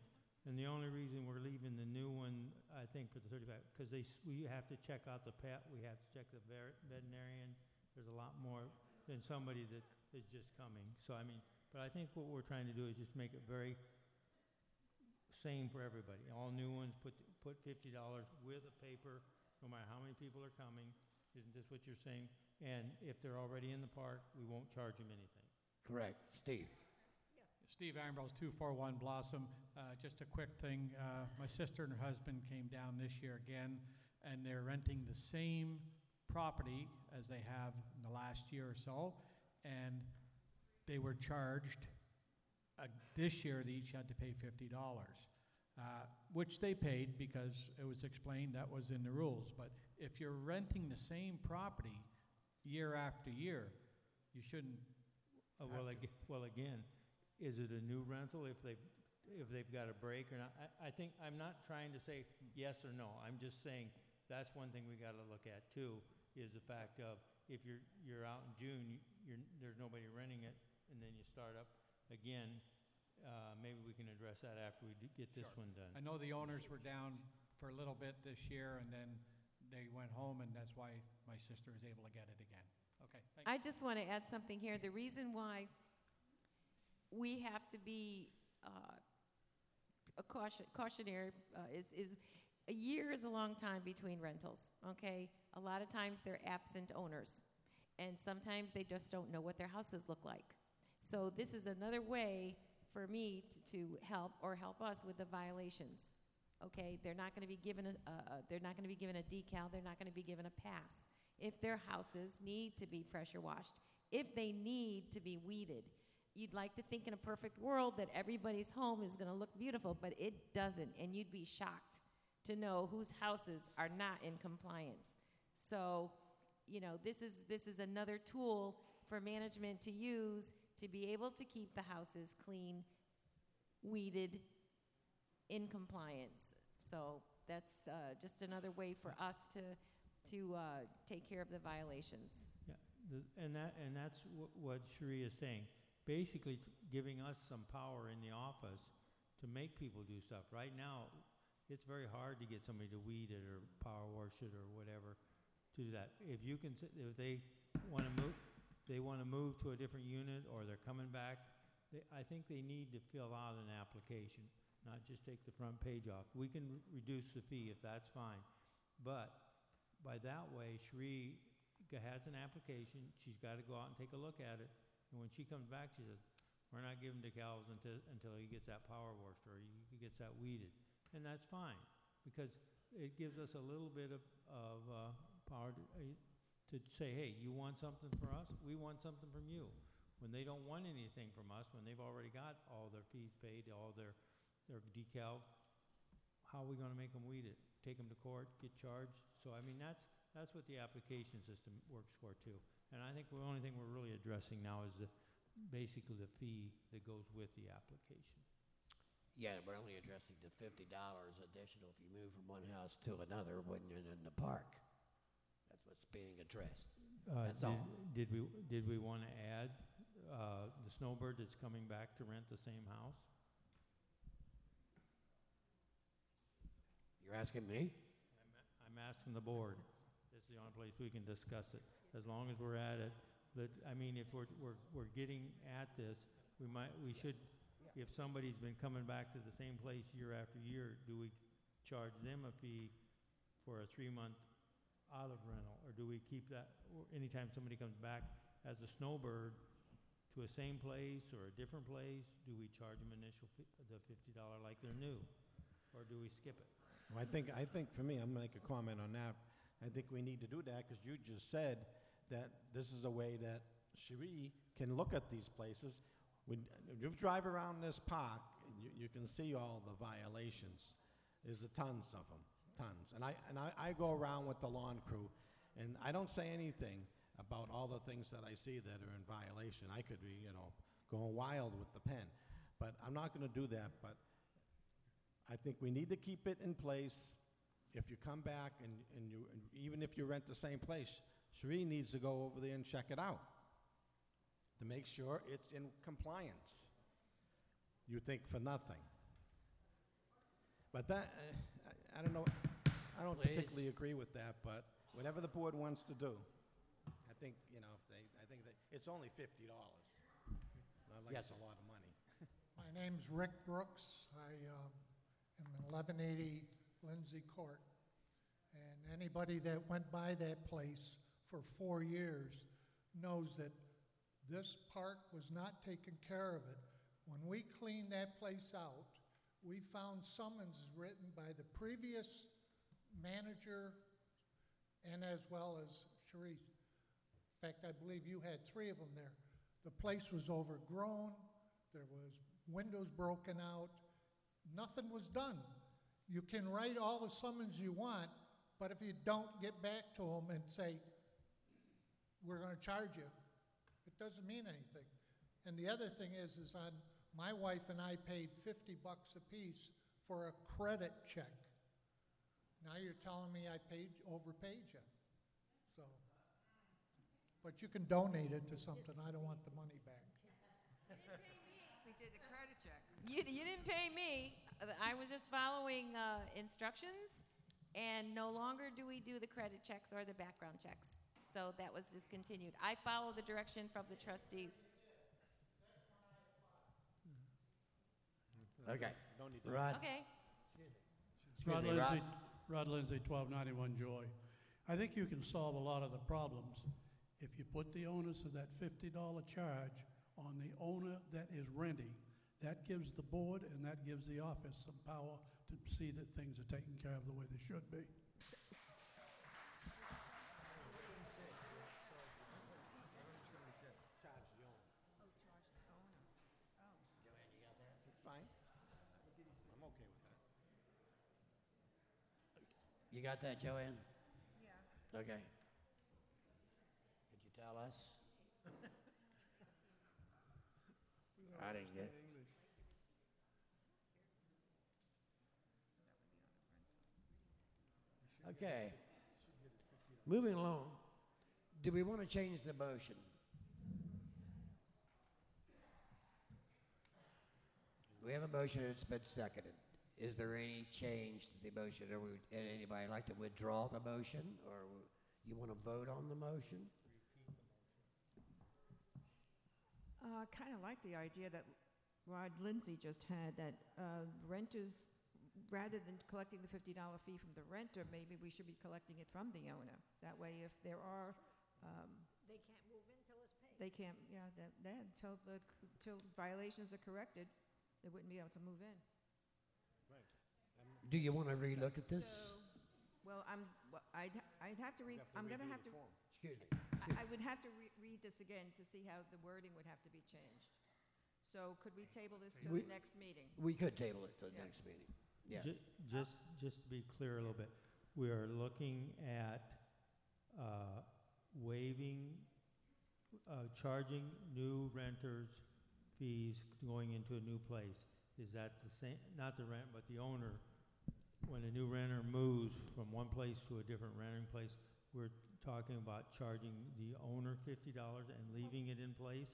And the only reason we're leaving the new one, I think, for the 35, because we have to check out the pet, we have to check the veterinarian. There's a lot more than somebody that is just coming. So, I mean, but I think what we're trying to do is just make it very same for everybody. All new ones, put $50 with a paper, no matter how many people are coming. Isn't this what you're saying? And if they're already in the park, we won't charge them anything. Correct. Steve? Steve Ambrose, 241 Blossom. Just a quick thing. My sister and her husband came down this year again, and they're renting the same property as they have in the last year or so, and they were charged, this year they each had to pay $50, which they paid because it was explained that was in the rules. But if you're renting the same property year after year, you shouldn't. Well, again, is it a new rental if they've got a break or not? I think, I'm not trying to say yes or no. I'm just saying that's one thing we got to look at too, is the fact of if you're out in June, there's nobody renting it, and then you start up again. Maybe we can address that after we get this one done. I know the owners were down for a little bit this year, and then they went home, and that's why my sister was able to get it again. Okay, thank you. I just want to add something here. The reason why we have to be cautionary is a year is a long time between rentals, okay? A lot of times they're absent owners, and sometimes they just don't know what their houses look like. So this is another way for me to help us with the violations, okay? They're not going to be given a decal. They're not going to be given a pass. If their houses need to be pressure washed, if they need to be weeded. You'd like to think in a perfect world that everybody's home is going to look beautiful, but it doesn't, and you'd be shocked to know whose houses are not in compliance. So, you know, this is another tool for management to use to be able to keep the houses clean, weeded, in compliance. So that's just another way for us to take care of the violations. Yeah, and that's what Cherie is saying. Basically giving us some power in the office to make people do stuff. Right now, it's very hard to get somebody to weed it or power wash it or whatever to do that. If you can, if they want to move to a different unit or they're coming back, I think they need to fill out an application, not just take the front page off. We can reduce the fee if that's fine, but by that way, Cherie has an application. She's got to go out and take a look at it. And when she comes back, she says, we're not giving decals until he gets that power washed or he gets that weeded. And that's fine, because it gives us a little bit of power to say, hey, you want something for us? We want something from you. When they don't want anything from us, when they've already got all their fees paid, all their decal, how are we going to make them weed it? Take them to court, get charged? So, I mean, that's what the application system works for, too. And I think the only thing we're really addressing now is basically the fee that goes with the application. Yeah, we're only addressing the $50 additional if you move from one house to another when you're in the park. That's what's being addressed. That's all. Did we want to add the snowbird that's coming back to rent the same house? You're asking me? I'm asking the board. This is the only place we can discuss it. As long as we're at it, I mean, if we're getting at this, we should, if somebody's been coming back to the same place year after year, do we charge them a fee for a 3-month olive rental, or do we keep that, or anytime somebody comes back as a snowbird to a same place or a different place, do we charge them initial the $50 like they're new, or do we skip it? Well, I think for me, I'm going to make a comment on that. I think we need to do that because you just said that this is a way that Cherie can look at these places. When you drive around this park, you can see all the violations. There's tons of them, tons. And I go around with the lawn crew, and I don't say anything about all the things that I see that are in violation. I could be, going wild with the pen. But I'm not going to do that. But I think we need to keep it in place. If you come back and even if you rent the same place, Cherie needs to go over there and check it out to make sure it's in compliance. You think for nothing. But that, I don't know, I don't Please. particularly agree with that, but whatever the board wants to do. I think, you know, if they, I think that, it's only $50. Not like Yes, it's sir. a lot of money. My name's Rick Brooks. I am in 1180 Lindsay Court. And anybody that went by that place for 4 years knows that this park was not taking care of it. When we cleaned that place out, we found summonses written by the previous manager and as well as Sharice. In fact, I believe you had 3 of them there. The place was overgrown. There was windows broken out. Nothing was done. You can write all the summons you want, but if you don't get back to them and say, we're going to charge you, it doesn't mean anything. And the other thing is on my wife and I paid $50 a piece for a credit check. Now you're telling me I overpaid you. So, but you can donate it to something. I don't want the money back. We did the credit check. You didn't pay me. I was just following instructions, and no longer do we do the credit checks or the background checks. So that was discontinued. I follow the direction from the trustees. Okay. Don't need to. Rod? Okay. Excuse me, Rod. Rod Lindsay, 1291 Joy. I think you can solve a lot of the problems if you put the onus of that $50 charge on the owner that is renting. That gives the board and that gives the office some power to see that things are taken care of the way they should be. It's fine. I'm okay with that. You got that, Joanne? Yeah. Okay. Could you tell us? I didn't get it. Okay. Moving along, do we want to change the motion? We have a motion and it's been seconded. Is there any change to the motion? Or would anybody like to withdraw the motion? Or you want to vote on the motion? I kind of like the idea that Rod Lindsay just had, that renters, rather than collecting the $50 fee from the renter, maybe we should be collecting it from the owner. That way, if there are, They can't move in till it's paid. they can't, yeah, till violations are corrected, they wouldn't be able to move in. Do you want to relook at this? Well, I'd have to read, I'm going to have to, Excuse me. I would have to read this again to see how the wording would have to be changed. So could we table this to the next meeting? We could table it to the Yeah. next meeting. Yeah. Just to be clear a little bit, we are looking at waiving, charging new renters fees going into a new place. Is that the same, not the rent, but the owner? When a new renter moves from one place to a different renting place, we're talking about charging the owner $50 and leaving it in place?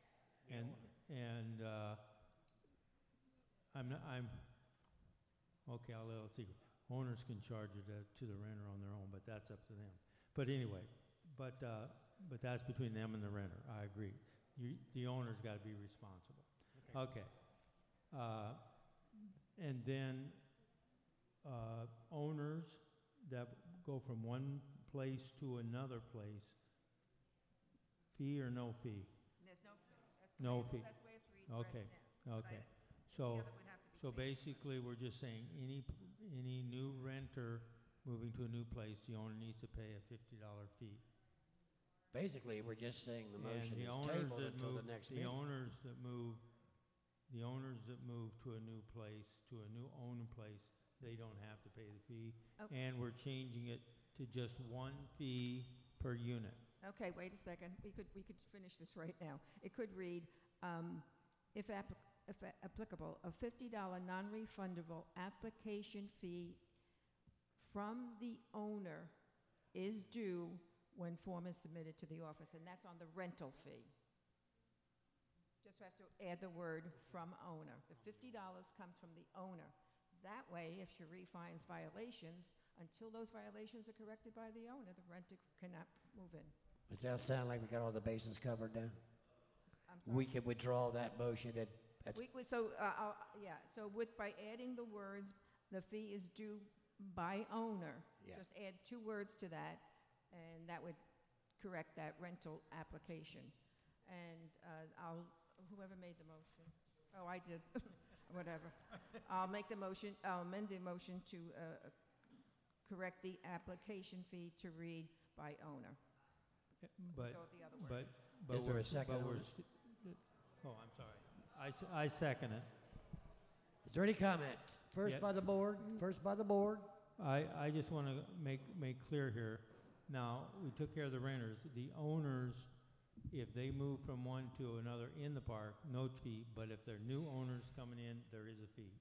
Okay, I'll let it see. Owners can charge it to the renter on their own, but that's up to them. But anyway, but that's between them and the renter. I agree. The owner's got to be responsible. Okay. And then owners that go from one place to another place, fee or no fee? There's no fee. No fee. That's the way it's read Okay, right now. okay. The So, other would have to be so changed. basically, we're just saying, any new renter moving to a new place, the owner needs to pay a $50 fee. Basically, we're just saying the And motion the is owners tabled that until move, the next the meeting. owners that move to a new place, to a new owned place, they don't have to pay the fee. Okay. And we're changing it to just one fee per unit. Okay, wait a second. We could finish this right now. It could read, if applicable, a $50 non-refundable application fee from the owner is due when form is submitted to the office, and that's on the rental fee. Just have to add the word "from owner." The $50 comes from the owner. That way, if Cherie finds violations, until those violations are corrected by the owner, the renter cannot move in. Does that sound like we got all the bases covered now? I'm sorry. We can withdraw that motion at, So by adding the words, the fee is due by owner. Yeah. Just add 2 words to that, and that would correct that rental application. And whoever made the motion, oh, I did, whatever. I'll make the motion, I'll amend the motion to correct the application fee to read by owner. But, Go with the other word. but Is there we're, a second but on we're, it? oh, I'm sorry. I second it. Is there any comment? First Yeah. by the board, first by the board. I just want to make clear here, now, we took care of the renters. The owners, if they move from one to another in the park, no fee, but if they're new owners coming in, there is a fee.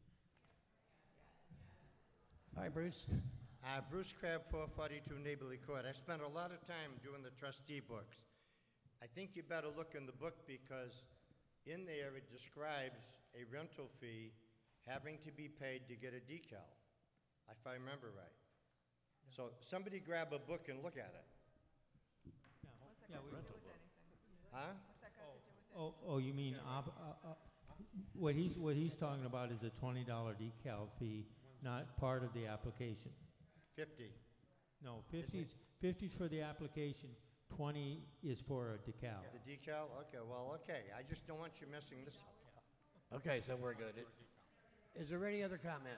Hi, Bruce. Bruce Crabb, 442 Neighborly Court. I spent a lot of time doing the trustee books. I think you better look in the book because in there it describes a rental fee having to be paid to get a decal, if I remember right. So somebody grab a book and look at it. What's that got to do with anything? Huh? What's that got to do with anything? Oh, you mean, what he's talking about is a $20 decal fee, not part of the application. 50. No, 50's for the application, 20 is for a decal. The decal? Okay, well, okay. I just don't want you messing this up. Okay, so we're good. Is there any other comment?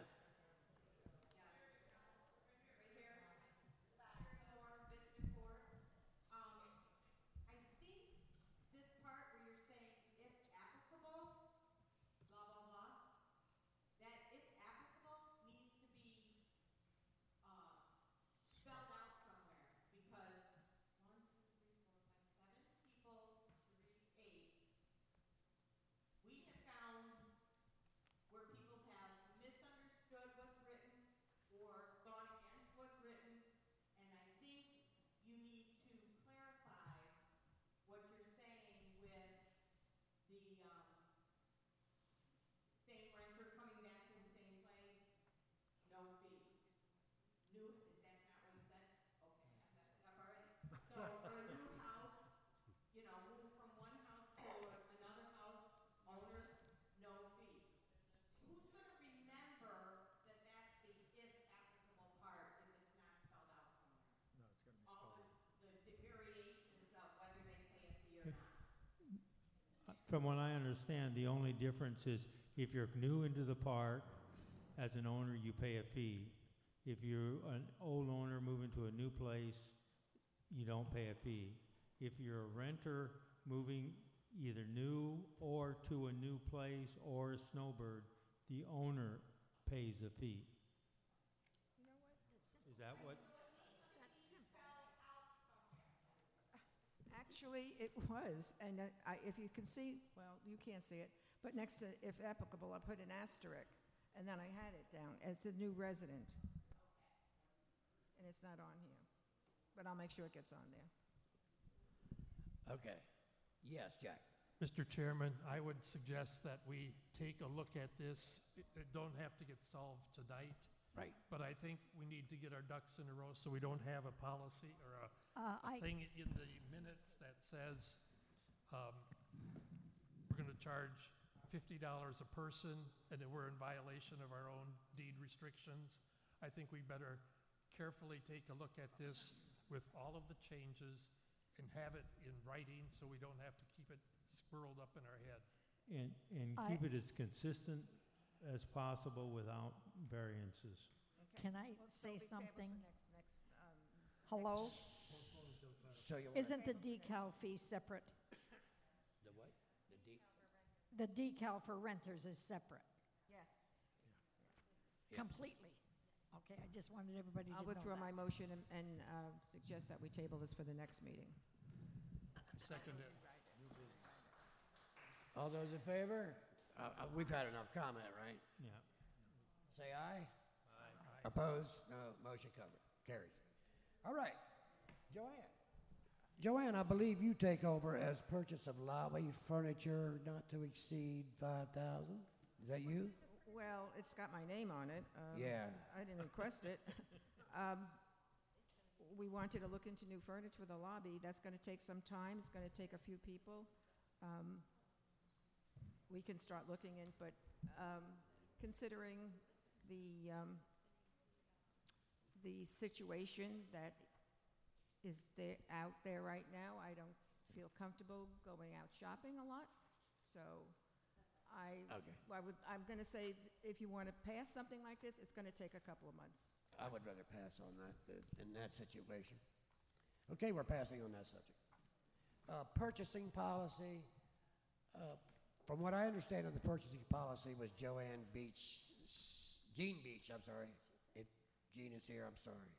From what I understand, the only difference is if you're new into the park, as an owner, you pay a fee. If you're an old owner moving to a new place, you don't pay a fee. If you're a renter moving either new or to a new place or a snowbird, the owner pays a fee. You know what? That's simple. Is that what? That's simple. Actually, it was, and if you can see, well, you can't see it, but next to if applicable, I put an asterisk, and then I had it down as a new resident. And it's not on here, but I'll make sure it gets on there. Okay. Yes, Jack. Mr. Chairman, I would suggest that we take a look at this. It don't have to get solved tonight. Right. But I think we need to get our ducks in a row so we don't have a policy or a thing in the minutes that says we're going to charge $50 a person and that we're in violation of our own deed restrictions. I think we better carefully take a look at this with all of the changes and have it in writing so we don't have to keep it swirled up in our head. And keep it as consistent as possible without variances. Can I say something? Hello? So you Isn't the decal fee separate? The what? The decal for renters is separate, Yes. completely. Okay, I just wanted everybody to know I'll withdraw that. my motion and suggest that we table this for the next meeting. Second it. All those in favor? We've had enough comment, right? Yeah. Say aye. Opposed? No. Motion carries. All right. Joanne. Joanne, I believe you take over as purchase of lobby furniture not to exceed $5,000. Is that you? Well, it's got my name on it. Yeah. I didn't request it. We wanted to look into new furniture for the lobby. That's going to take some time. It's going to take a few people. We can start looking in, but considering the situation that is there, out there right now, I don't feel comfortable going out shopping a lot. So I'm going to say, if you want to pass something like this, it's going to take a couple of months. I would rather pass on that in that situation. Okay, we're passing on that subject. Purchasing policy. From what I understand of the purchasing policy was Jean Beach, I'm sorry. If Jean is here, I'm sorry.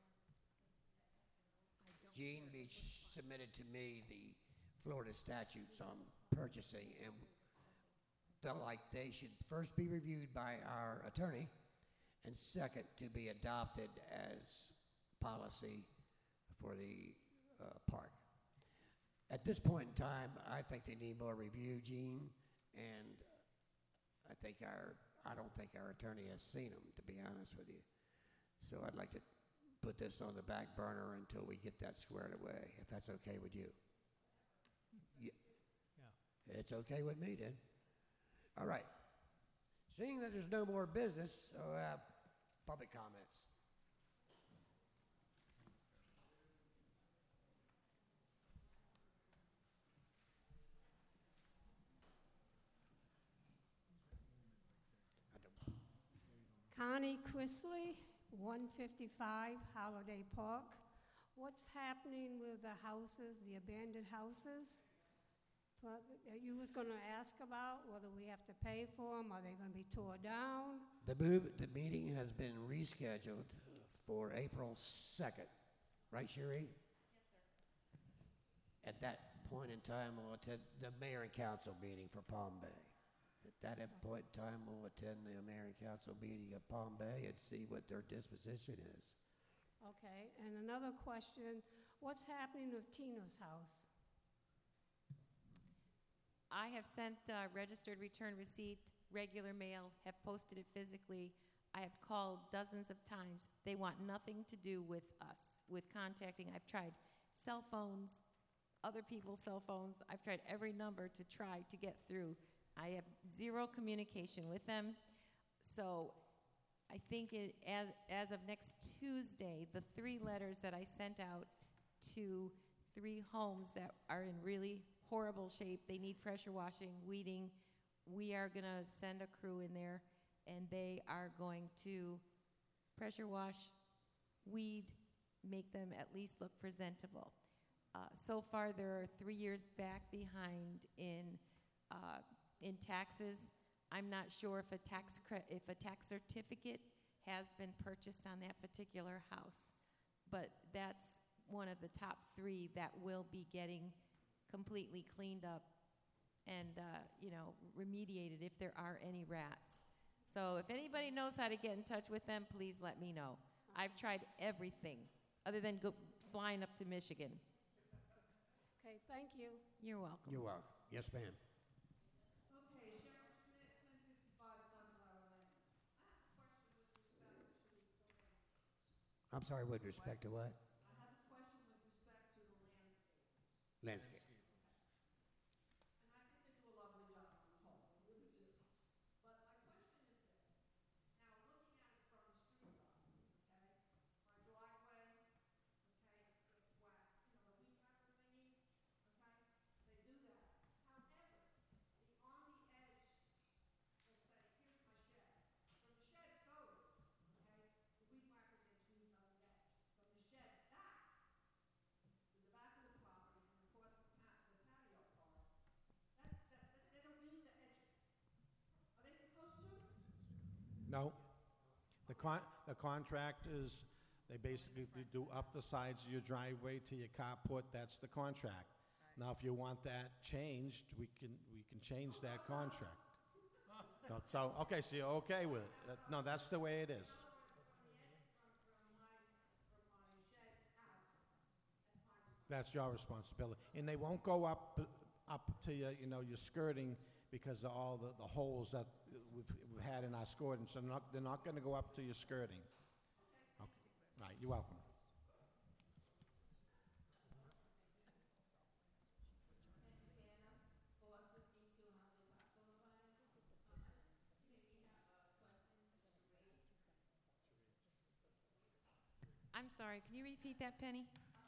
Jean Beach submitted to me the Florida statutes on purchasing and felt like they should first be reviewed by our attorney and second to be adopted as policy for the park. At this point in time, I think they need more review, Gene, and I don't think our attorney has seen them, to be honest with you. So I'd like to put this on the back burner until we get that squared away, if that's okay with you. Yeah. It's okay with me, then. All right. Seeing that there's no more business, public comments. Connie Chrisley, 155 Holiday Park. What's happening with the houses, the abandoned houses? You was going to ask about whether we have to pay for them, are they going to be tore down? The meeting has been rescheduled for April 2nd. Right, Cherie? Yes, sir. At that point in time, we'll attend the mayor and council meeting for Palm Bay. At that point in time, we'll attend the mayor and council meeting of Palm Bay and see what their disposition is. Okay, and another question, what's happening with Tina's house? I have sent registered return receipt, regular mail, have posted it physically. I have called dozens of times. They want nothing to do with us, with contacting. I've tried cell phones, other people's cell phones. I've tried every number to try to get through. I have zero communication with them. So I think as of next Tuesday, the 3 letters that I sent out to 3 homes that are in really horrible shape, they need pressure washing, weeding, we are going to send a crew in there, and they are going to pressure wash, weed, make them at least look presentable. So far, they're 3 years back behind in taxes. I'm not sure if a tax certificate has been purchased on that particular house, but that's one of the top 3 that will be getting completely cleaned up and remediated if there are any rats. So if anybody knows how to get in touch with them, please let me know. I've tried everything other than flying up to Michigan. Okay, thank you. You're welcome. You're welcome. Yes, ma'am. Okay, Cheryl Schmidt, 1055 Sunflower Lane. I have a question with respect to the landscapers. I'm sorry, with respect to what? I have a question with respect to the landscapers. Landscape. And I think they do a lovely job on the whole, I really do. But my question is this. Now, looking at it from the street level, okay, my driveway, okay, it's wet. You know, the weed whacker thingy, okay, they do that. However, on the edge, let's say, here's my shed. From the shed forward, okay, the weed whacker gets used on the edge. From the shed back, to the back of the property and across the patio part, they don't use the edging. Are they supposed to? No. The contract is, they basically do up the sides of your driveway to your carport, that's the contract. Now, if you want that changed, we can change that contract. No, so, okay, so you're okay with it? No, that's the way it is. That's your responsibility. And they won't go up to your skirting because of all the holes that we've had in our skirting, so they're not going to go up to your skirting. Okay. Right, you're welcome. I'm sorry, can you repeat that, Penny?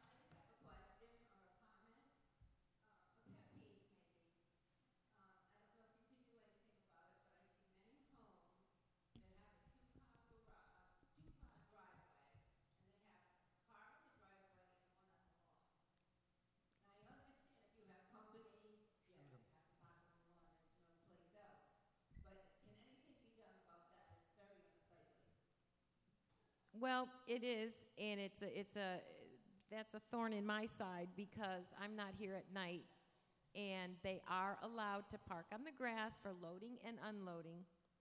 Well, it is, and that's a thorn in my side because I'm not here at night, and they are allowed to park on the grass for loading and unloading.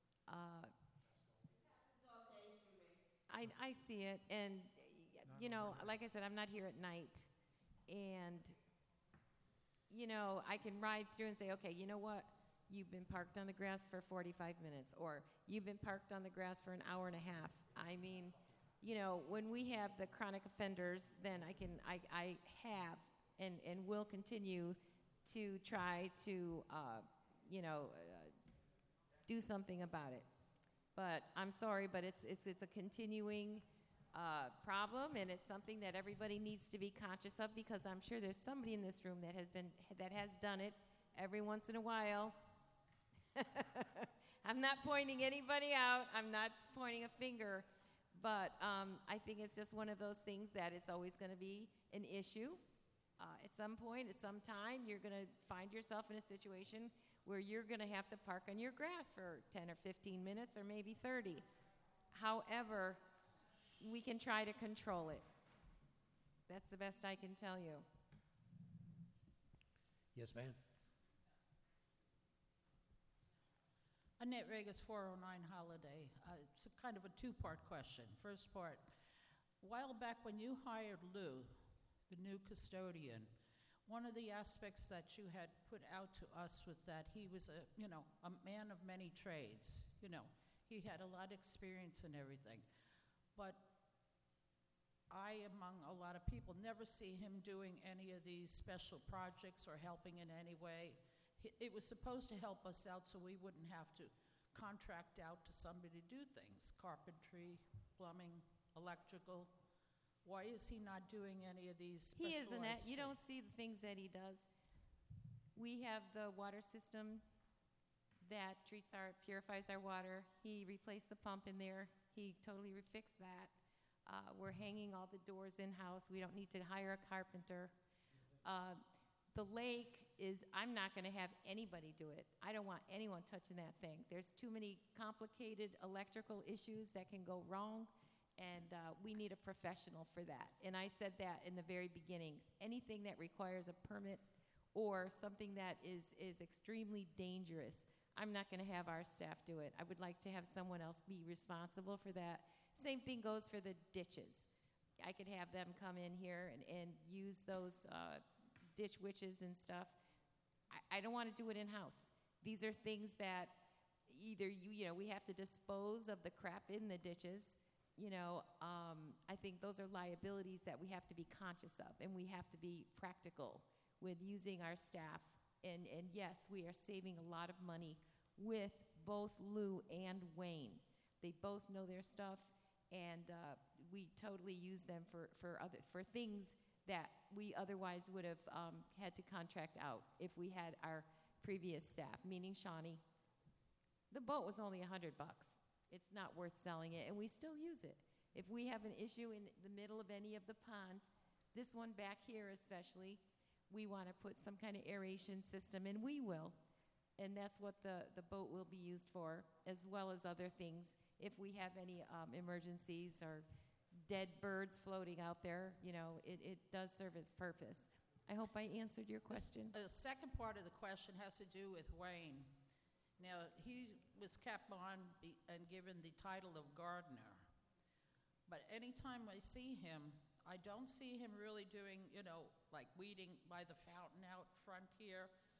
I see it, and you know, like I said, I'm not here at night, and you know, I can ride through and say, okay, you know what? You've been parked on the grass for 45 minutes, or you've been parked on the grass for an hour and a half. I mean, you know, when we have the chronic offenders, then I have and will continue to try to, do something about it. But I'm sorry, but it's a continuing problem, and it's something that everybody needs to be conscious of, because I'm sure there's somebody in this room that has done it every once in a while. I'm not pointing anybody out. I'm not pointing a finger. But I think it's just one of those things that it's always going to be an issue. At some point, at some time, you're going to find yourself in a situation where you're going to have to park on your grass for 10 or 15 minutes or maybe 30. However, we can try to control it. That's the best I can tell you. Yes, ma'am. Annette Vegas, 409 Holiday. It's a kind of a two-part question. First part, a while back when you hired Lou, the new custodian, one of the aspects that you had put out to us was that he was a man of many trades. You know, he had a lot of experience in everything. But I, among a lot of people, never see him doing any of these special projects or helping in any way. It was supposed to help us out so we wouldn't have to contract out to somebody to do things, carpentry, plumbing, electrical. Why is he not doing any of these He specialized isn't. You trades? don't see the things that he does. We have the water system that purifies our water. He replaced the pump in there. He totally fixed that. We're hanging all the doors in-house. We don't need to hire a carpenter. The lake I'm not going to have anybody do it. I don't want anyone touching that thing. There's too many complicated electrical issues that can go wrong, and we need a professional for that. And I said that in the very beginning. Anything that requires a permit or something that is extremely dangerous, I'm not going to have our staff do it. I would like to have someone else be responsible for that. Same thing goes for the ditches. I could have them come in here and use those ditch witches and stuff. I don't want to do it in-house. These are things that either we have to dispose of the crap in the ditches. I think those are liabilities that we have to be conscious of, and we have to be practical with using our staff. And yes, we are saving a lot of money with both Lou and Wayne. They both know their stuff, and we totally use them for things that we otherwise would have had to contract out if we had our previous staff, meaning Shawnee. The boat was only $100. It's not worth selling it, and we still use it. If we have an issue in the middle of any of the ponds, this one back here especially, we want to put some kind of aeration system, and we will. And that's what the boat will be used for, as well as other things. If we have any emergencies or dead birds floating out there, it does serve its purpose. I hope I answered your question. The second part of the question has to do with Wayne. Now, he was kept on and given the title of gardener. But anytime I see him, I don't see him really doing, like weeding by the fountain out front here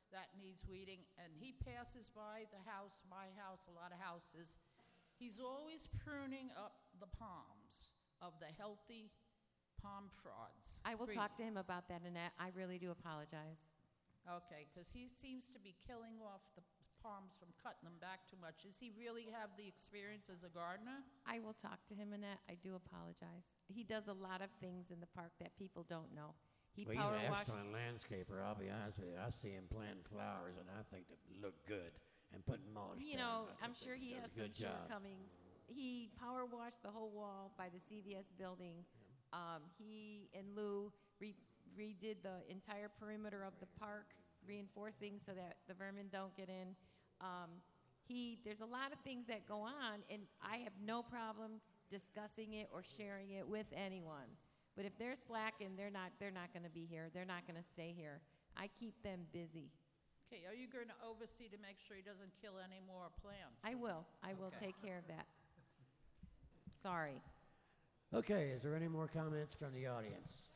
that needs weeding, and he passes by the house, my house, a lot of houses. He's always pruning up the palms of the healthy palm fronds. I will talk to him about that, Annette. I really do apologize. Okay, because he seems to be killing off the palms from cutting them back too much. Does he really have the experience as a gardener? I will talk to him, Annette. I do apologize. He does a lot of things in the park that people don't know. He Well, power he's an washed. excellent landscaper, I'll be honest with you. I see him planting flowers, and I think they look good, and putting mulch You down. know, I I'm think sure he does has a good some job. shortcomings. He power washed the whole wall by the CVS building. He and Lou redid the entire perimeter of the park, reinforcing so that the vermin don't get in. There's a lot of things that go on, and I have no problem discussing it or sharing it with anyone. But if they're slacking, they're not going to be here. They're not going to stay here. I keep them busy. Okay, are you going to oversee to make sure he doesn't kill any more plants? I will. I will Okay. take care of that. Sorry. Okay, is there any more comments from the audience?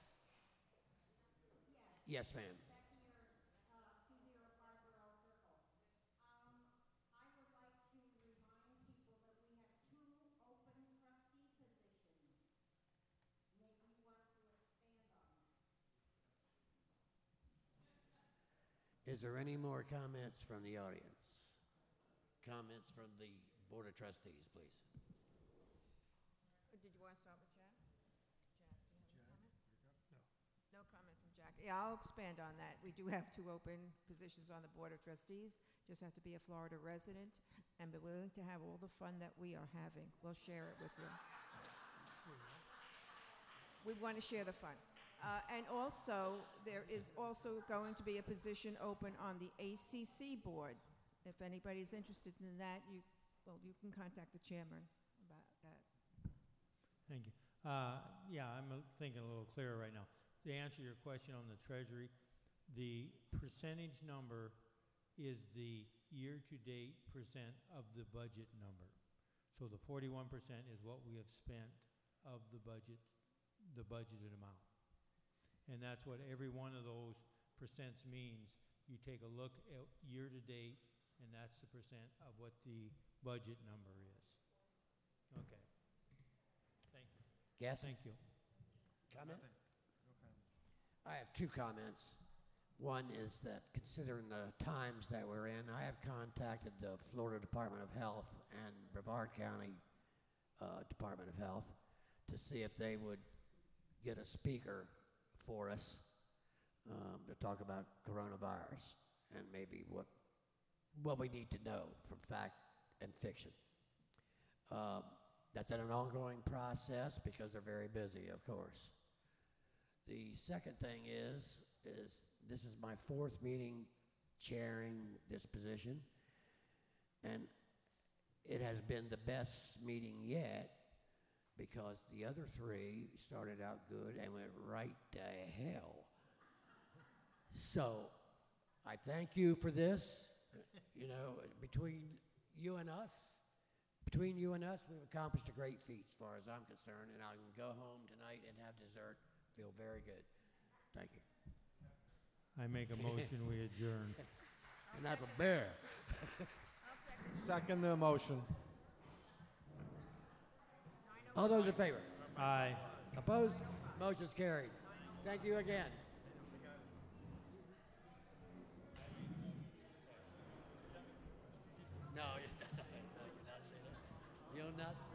Yes, ma'am. Is there any more comments from the audience? Comments from the Board of Trustees, please. Did you want to start with Jack? Jack, do you have a comment? No comment from Jack. Yeah, I'll expand on that. We do have 2 open positions on the Board of Trustees. Just have to be a Florida resident and be willing to have all the fun that we are having. We'll share it with you. We want to share the fun. And also, there is also going to be a position open on the ACC board. If anybody's interested in that, you can contact the chairman about that. Thank you. Yeah, I'm thinking a little clearer right now. To answer your question on the Treasury, the percentage number is the year-to-date percent of the budget number. So the 41% is what we have spent of the budgeted amount. And that's what every one of those percents means. You take a look at year-to-date, and that's the percent of what the budget number is. Okay. Thank you. Yes? Thank you. Comment? I have 2 comments. One is that considering the times that we're in, I have contacted the Florida Department of Health and Brevard County Department of Health to see if they would get a speaker for us to talk about coronavirus and maybe what we need to know from fact and fiction. That's an ongoing process because they're very busy, of course. The second thing is this is my 4th meeting chairing this position, and it has been the best meeting yet because the other 3 started out good and went right to hell. So I thank you for this. You know, between you and us, we've accomplished a great feat as far as I'm concerned, and I can go home tonight and have dessert. Feel very good. Thank you. I make a motion, we adjourn. And that's a bear. Second the motion. All those in favor? Aye. Opposed? Motion's carried. Thank you again. No, you're not saying that. You'll not